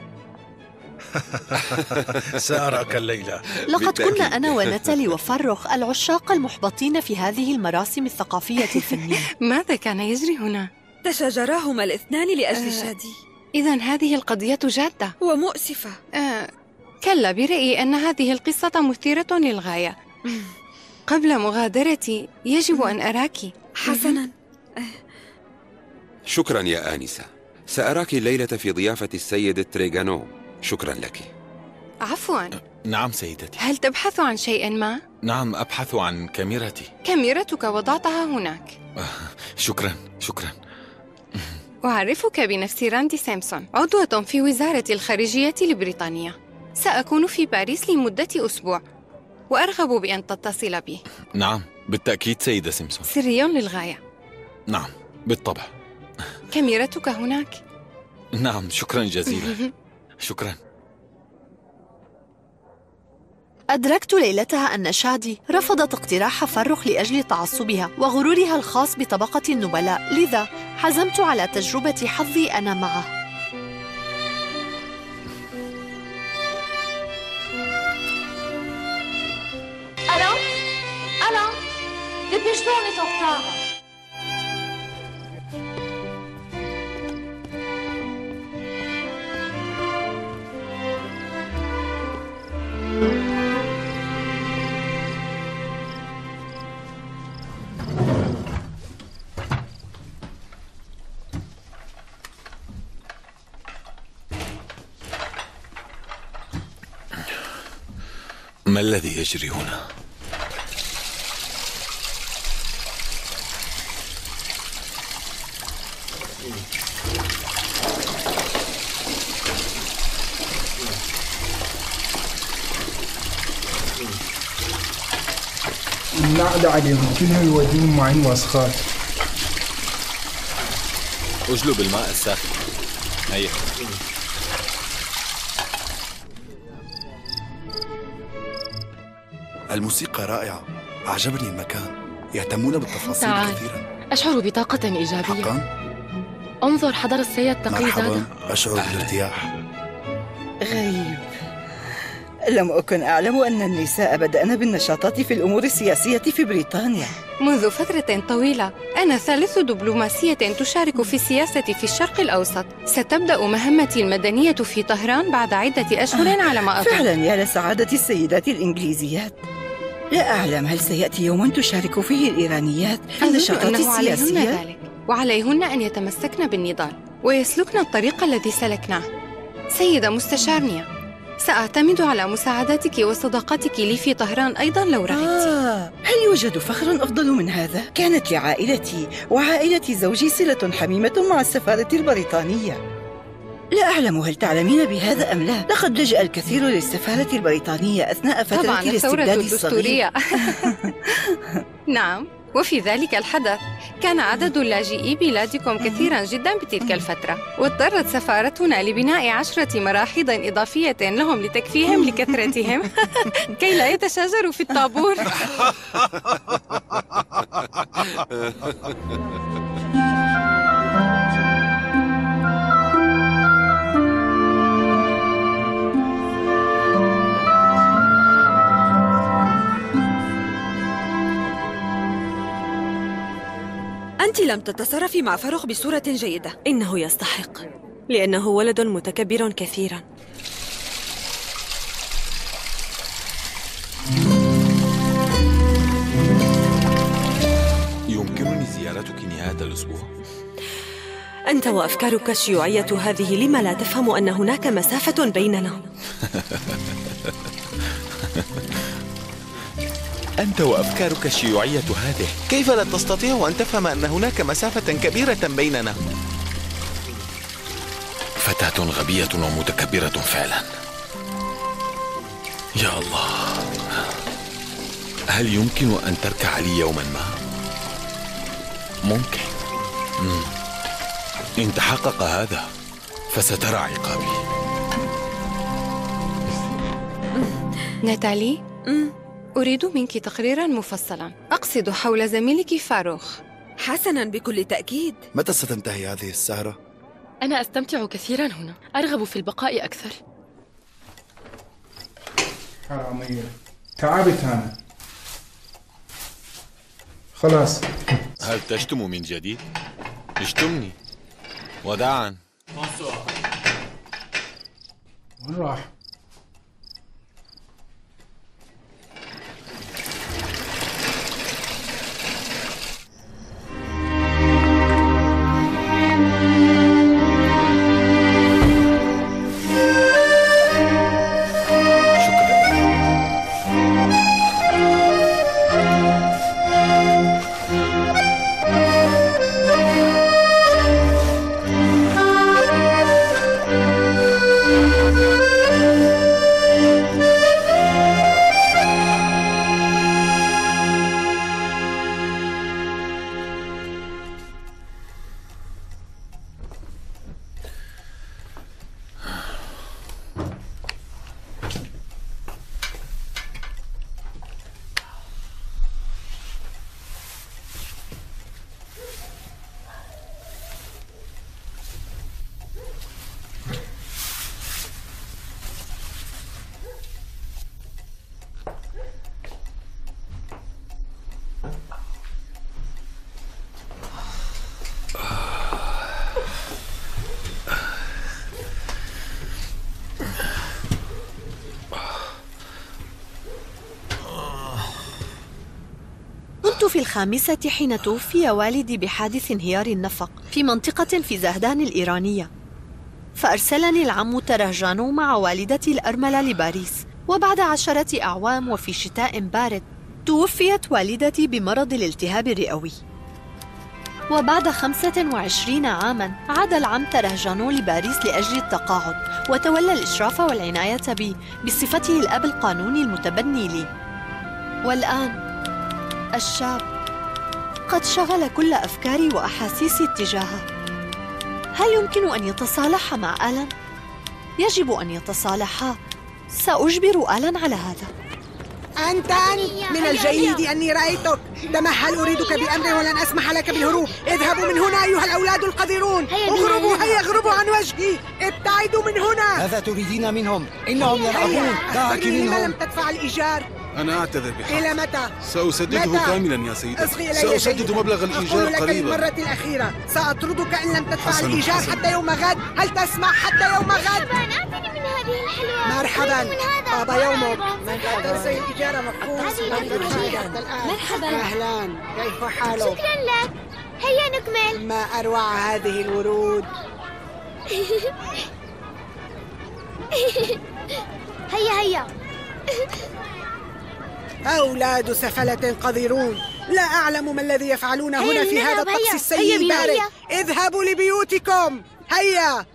سأراك الليلة. لقد كنا أنا وناتالي وفارخ العشاق المحبطين في هذه المراسم الثقافية الفنية. ماذا كان يجري هنا؟ تشاجراهما الاثنان لأجل آه. شادي. إذن هذه القضية جادة ومؤسفة. آه. كلا، برأيي أن هذه القصة مثيرة للغاية. قبل مغادرتي يجب أن أراك. حسناً. شكرا يا آنسة، سأراك الليلة في ضيافة السيد تريغانو. شكرا لك. عفوا. نعم سيدتي. هل تبحث عن شيء ما؟ نعم، أبحث عن كاميرتي. كاميرتك وضعتها هناك. شكرا شكرا. أعرفك بنفسي راندي سيمسون، عضوة في وزارة الخارجية لبريطانيا. سأكون في باريس لمدة أسبوع وأرغب بأن تتصل بي. نعم بالتأكيد سيدة سيمسون. سري للغاية. نعم بالطبع. كاميرتك هناك. نعم شكرا جزيلا. شكرا. أدركت ليلتها أن شادي رفضت اقتراح فارخ لأجل تعصبها وغرورها الخاص بطبقة النبلاء، لذا حزمت على تجربة حظي أنا معه. ألو؟ ألو؟ dépêche-toi, on est en retard. ما الذي يجري هنا؟ النعل عليهم كلهم يودون معين واسخات. اجلب الماء الساخن. هيا. الموسيقى رائعة، أعجبني المكان، يهتمون بالتفاصيل تعال. كثيرا. أشعر بطاقة إيجابية. حقا؟ انظر، حضر السيد تقي مرحبا، زادة. أشعر بالارتياح. غريب، لم أكن أعلم أن النساء بدأن بالنشاطات في الأمور السياسية في بريطانيا. منذ فترة طويلة أنا ثالث دبلوماسية تشارك في السياسة في الشرق الأوسط. ستبدأ مهمتي المدنية في طهران بعد عدة أشهر على ما أظن. فعلا يا لسعادة السيدات الإنجليزيات. لا أعلم هل سيأتي يوم تشارك فيه الإيرانيات في النشاطات السياسية؟ عليهن ذلك، وعليهن أن يتمسكن بالنضال ويسلكن الطريق الذي سلكناه. سيدة مستشارنيا، سأعتمد على مساعدتك وصداقتك لي في طهران أيضا لو رغبت. آه، هل يوجد فخر أفضل من هذا؟ كانت لعائلتي وعائلة زوجي صلة حميمة مع السفارة البريطانية. لا أعلم هل تعلمين بهذا أم لا، لقد لجأ الكثير للسفارة البريطانية أثناء فترة طبعاً الاستبداد الدستورية. نعم، وفي ذلك الحدث كان عدد اللاجئي بلادكم كثيرا جدا بتلك الفترة، واضطرت سفارتنا لبناء عشرة مراحيض إضافية لهم لتكفيهم لكثرتهم كي لا يتشاجروا في الطابور. لم تتصرفي مع فاروق بصورة جيدة. إنه يستحق، لأنه ولد متكبر كثيرا. يمكنني زيارتك نهاية الأسبوع؟ أنت وأفكارك الشيوعية هذه، لما لا تفهم أن هناك مسافة بيننا؟ أنت وأفكارك الشيوعية هذه، كيف لا تستطيع أن تفهم أن هناك مسافة كبيرة بيننا؟ فتاة غبية ومتكبرة فعلا. يا الله، هل يمكن أن تركع لي يوما ما؟ ممكن. مم. إن تحقق هذا فسترى عقابي. ناتالي، أريد منك تقريرا مفصلا، أقصد حول زميلك فاروق. حسنا، بكل تأكيد. متى ستنتهي هذه السهرة؟ أنا أستمتع كثيرا هنا، أرغب في البقاء أكثر. حرامية، تعبت أنا. خلاص. هل تشتم من جديد؟ اشتمني وداعا. وين راح؟ كنت في الخامسة حين توفي والدي بحادث انهيار النفق في منطقة في زهدان الإيرانية، فأرسلني العم ترهجانو مع والدتي الأرملة لباريس. وبعد عشرة أعوام وفي شتاء بارد توفيت والدتي بمرض الالتهاب الرئوي. وبعد خمسة وعشرين عاماً عاد العم ترهجانو لباريس لأجل التقاعد، وتولى الإشراف والعناية بي بصفته الأب القانوني المتبني لي. والآن الشاب قد شغل كل أفكاري وأحاسيسي اتجاهه. هل يمكن أن يتصالح مع آلان؟ يجب أن يتصالحا. سأجبر آلان على هذا. أنت أنت من الجيد أني رأيتك. تمهل، أريدك بأمر ولن أسمح لك بالهروب. اذهبوا من هنا أيها الأولاد القذرون. اغربوا، هيا اغربوا عن وجهي. ابتعدوا من هنا. ماذا تريدين منهم؟ إنهم يلعبون. دعك منهم. لم تدفع الإيجار. أنا أعتذر بحق. إلى متى؟ سأسدده متى؟ كاملا يا سيدي. اصغي إلي سأسدد جيدا. مبلغ الإيجار أقول لك قريبا. للمرة الأخيرة سأطردك إن لم تدفع حسن الإيجار حسن. حتى يوم غد. هل تسمع؟ حتى يوم غد. مرحبا، أعطني من هذه الحلوى. مرحبا. من هذا. بابا يومك. لا تنسي الإيجار مفقود. مرحبا. أهلا، كيف حالك؟ شكرا لك. هيا نكمل. ما أروع هذه الورود. هيا هيا. أولاد سفلة قذرون، لا أعلم ما الذي يفعلون هنا في هذا الطقس السيء البارد. اذهبوا لبيوتكم. هيا.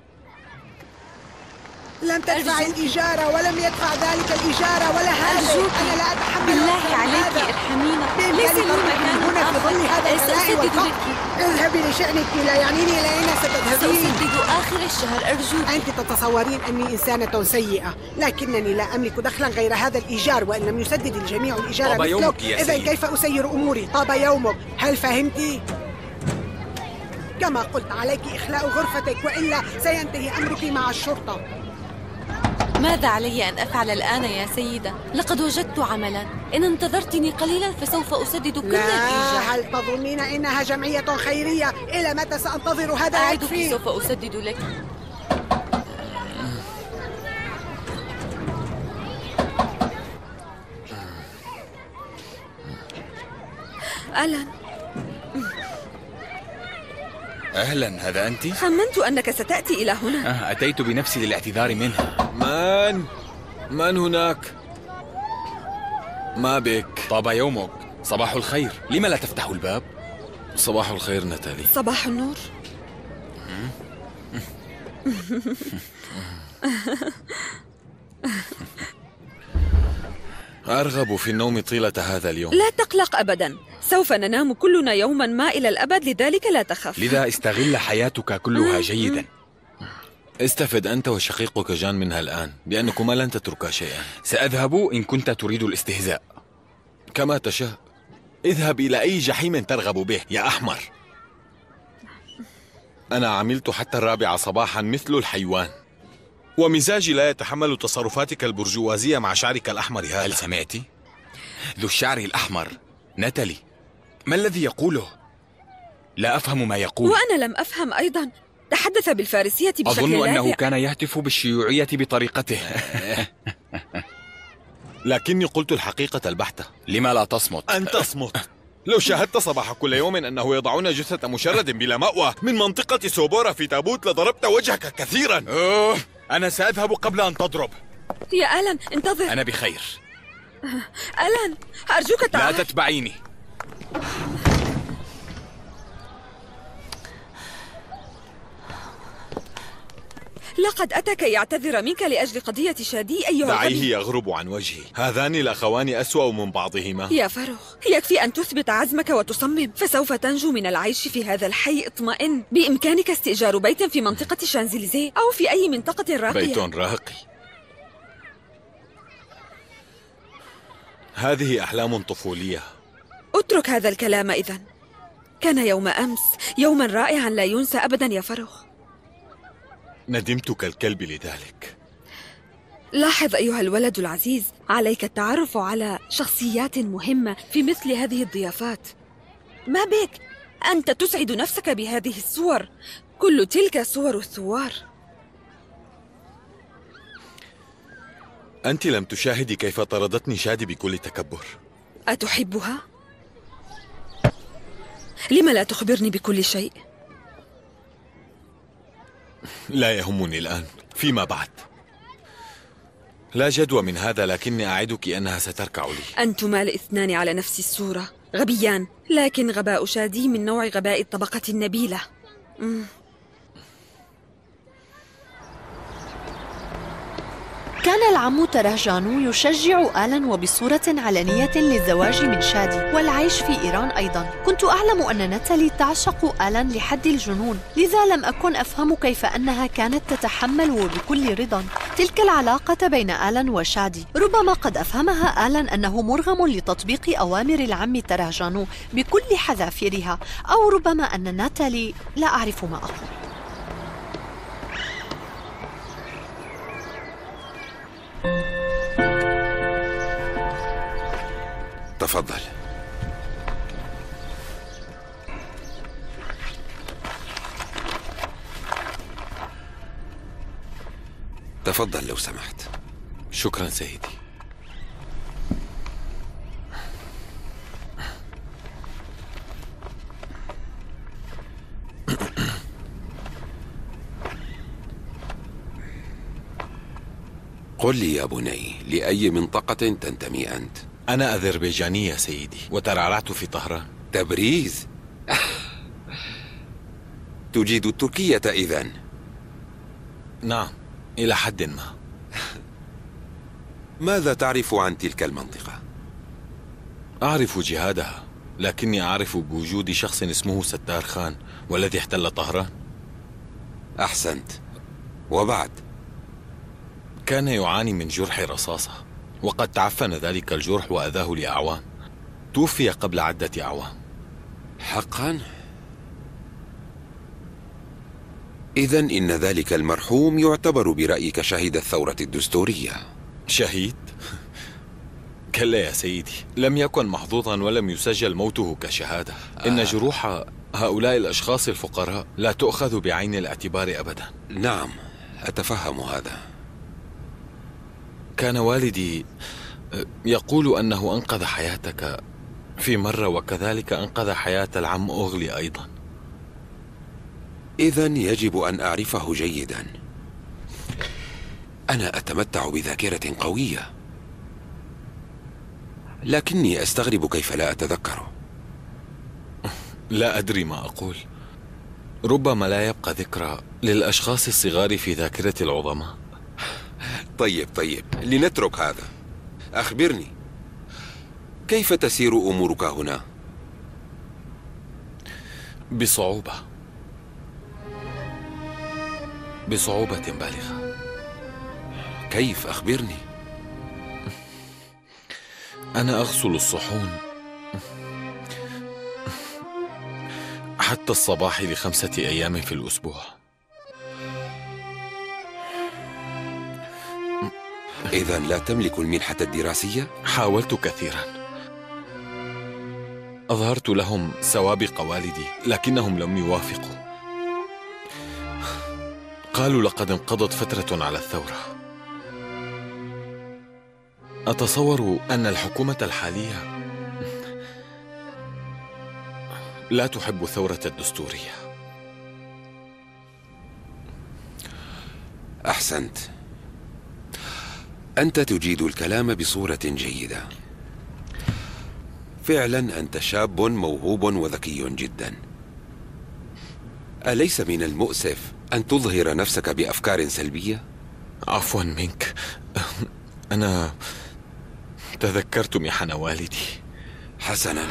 لم تدفع الإيجار ولم يدفع ذلك الإيجار ولا هذا. أنا لا أتحمل. بالله عليك ارحمينا، ليس لي مكان هنا في ظل هذا البلاء والفقر. اذهبي لشأنك، لا يعنيني إلى أين ستذهبين. سأسدد آخر الشهر أرجوك. أنت تتصورين أني إنسانة سيئة، لكنني لا أملك دخلا غير هذا الإيجار، وإن لم يسدد الجميع الإيجار مثلك إذا كيف أسير أموري؟ طاب يومك. هل فهمتي؟ كما قلت عليك إخلاء غرفتك، وإلا سينتهي أمرك مع الشرطة. ماذا علي أن أفعل الآن يا سيدة؟ لقد وجدت عملا. إن انتظرتني قليلا فسوف أسدد كل الإيجار. هل تظنين إنها جمعية خيرية؟ إلى متى سأنتظر هذا؟ أعدك سوف أسدد لك. ألان، أهلا، هذا أنت؟ خمنت أنك ستأتي إلى هنا. آه، أتيت بنفسي للاعتذار منها. من؟ من هناك؟ ما بك؟ طاب يومك. صباح الخير، لما لا تفتح الباب؟ صباح الخير ناتالي. صباح النور. أرغب في النوم طيلة هذا اليوم. لا تقلق أبدا، سوف ننام كلنا يوما ما إلى الأبد، لذلك لا تخف. لذا استغل حياتك كلها جيدا. استفد أنت وشقيقك جان منها الآن، لأنكما لن تتركا شيئا. سأذهب إن كنت تريد الاستهزاء. كما تشاء. اذهب إلى أي جحيم ترغب به يا أحمر. أنا عملت حتى الرابعة صباحا مثل الحيوان، ومزاجي لا يتحمل تصرفاتك البرجوازية مع شعرك الأحمر هذا. هل سمعتي؟ ذو الشعر الأحمر. ناتالي، ما الذي يقوله؟ لا أفهم ما يقول. وأنا لم أفهم أيضا. تحدث بالفارسية بشكل لاذع. أظن أنه كان يهتف بالشيوعية بطريقته. لكني قلت الحقيقة البحتة. لما لا تصمت؟ أن تصمت. لو شاهدت صباح كل يوم أنه يضعون جثة مشرد بلا مأوى من منطقة سوبورا في تابوت لضربت وجهك كثيرا. أوه، أنا سأذهب قبل أن تضرب. يا ألان، انتظر. أنا بخير. ألان، أرجوك تعال. لا تتبعيني. لقد أتى كي يعتذر منك لأجل قضية شادي أيها دعيه الغبي. يغرب عن وجهي. هذان الأخوان أسوأ من بعضهما. يا فاروخ، يكفي أن تثبت عزمك وتصمم، فسوف تنجو من العيش في هذا الحي. اطمئن، بإمكانك استئجار بيت في منطقة شانزليزيه أو في أي منطقة راقية. بيت راقي؟ هذه أحلام طفولية. اترك هذا الكلام إذن. كان يوم أمس يوما رائعا لا ينسى أبدا يا فاروخ. ندمت كالكلب لذلك. لاحظ أيها الولد العزيز، عليك التعرف على شخصيات مهمة في مثل هذه الضيافات. ما بك؟ أنت تسعد نفسك بهذه الصور، كل تلك صور الثوار. أنت لم تشاهدي كيف طردتني شادي بكل تكبر. أتحبها؟ لم لا تخبرني بكل شيء؟ لا يهمني الآن، فيما بعد. لا جدوى من هذا، لكني أعدك أنها ستركع لي. أنتما الاثنان على نفس الصورة، غبيان، لكن غباء شادي من نوع غباء الطبقة النبيلة. مم. كان العم ترهجانو يشجع آلان وبصورة علنية للزواج من شادي والعيش في إيران أيضا. كنت أعلم أن ناتالي تعشق آلان لحد الجنون، لذا لم أكن أفهم كيف أنها كانت تتحمل وبكل رضا تلك العلاقة بين آلان وشادي. ربما قد أفهمها آلان أنه مرغم لتطبيق أوامر العم ترهجانو بكل حذافيرها، أو ربما أن ناتالي لا أعرف ما أقول. تفضل. تفضل لو سمحت. شكرا سيدي. قل لي يا بني، لأي منطقة تنتمي أنت؟ أنا أذربيجاني يا سيدي، وترعرعت في طهران. تبريز؟ تجيد التركية إذن؟ نعم، إلى حد ما. ماذا تعرف عن تلك المنطقة؟ أعرف جهادها، لكني أعرف بوجود شخص اسمه ستار خان، والذي احتل طهران. أحسنت. وبعد؟ كان يعاني من جرح رصاصة، وقد تعفن ذلك الجرح وأذاه لأعوام. توفي قبل عدة أعوام. حقا؟ إذن إن ذلك المرحوم يعتبر برأيك شهيد الثورة الدستورية. شهيد؟ كلا يا سيدي، لم يكن محظوظا ولم يسجل موته كشهادة. إن جروح هؤلاء الأشخاص الفقراء لا تؤخذ بعين الاعتبار أبدا. نعم، أتفهم هذا. كان والدي يقول أنه أنقذ حياتك في مرة، وكذلك أنقذ حياة العم أغلي أيضا. إذن يجب أن أعرفه جيدا. أنا أتمتع بذاكرة قوية، لكني أستغرب كيف لا أتذكره. لا أدري ما أقول. ربما لا يبقى ذكرى للأشخاص الصغار في ذاكرة العظماء. طيب طيب، لنترك هذا. أخبرني، كيف تسير أمورك هنا؟ بصعوبة بصعوبة بالغة. كيف؟ أخبرني. أنا أغسل الصحون حتى الصباح لخمسة أيام في الأسبوع. إذن لا تملك المنحة الدراسية؟ حاولت كثيرا، أظهرت لهم سوابق والدي لكنهم لم يوافقوا. قالوا لقد انقضت فترة على الثورة. أتصور أن الحكومة الحالية لا تحب ثورة الدستورية. أحسنت، أنت تجيد الكلام بصورة جيدة. فعلا أنت شاب موهوب وذكي جدا. أليس من المؤسف أن تظهر نفسك بأفكار سلبية؟ عفوا منك، أنا تذكرت محن والدي. حسنا،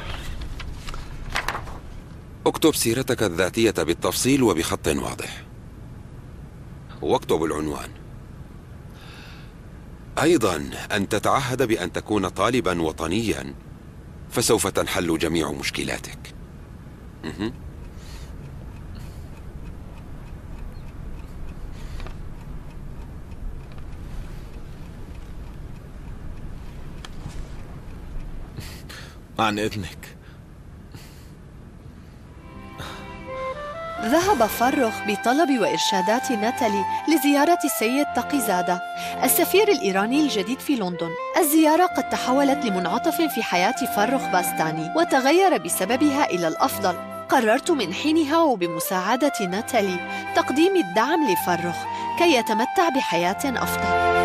اكتب سيرتك الذاتية بالتفصيل وبخط واضح، واكتب العنوان. أيضا أن تتعهد بأن تكون طالبا وطنيا، فسوف تنحل جميع مشكلاتك. مه. عن إذنك. ذهب فرخ بطلب وإرشادات ناتالي لزيارة السيد تقي زادة السفير الإيراني الجديد في لندن. الزيارة قد تحولت لمنعطف في حياة فرخ باستاني وتغير بسببها إلى الأفضل. قررت من حينها وبمساعدة ناتالي تقديم الدعم لفرخ كي يتمتع بحياة أفضل.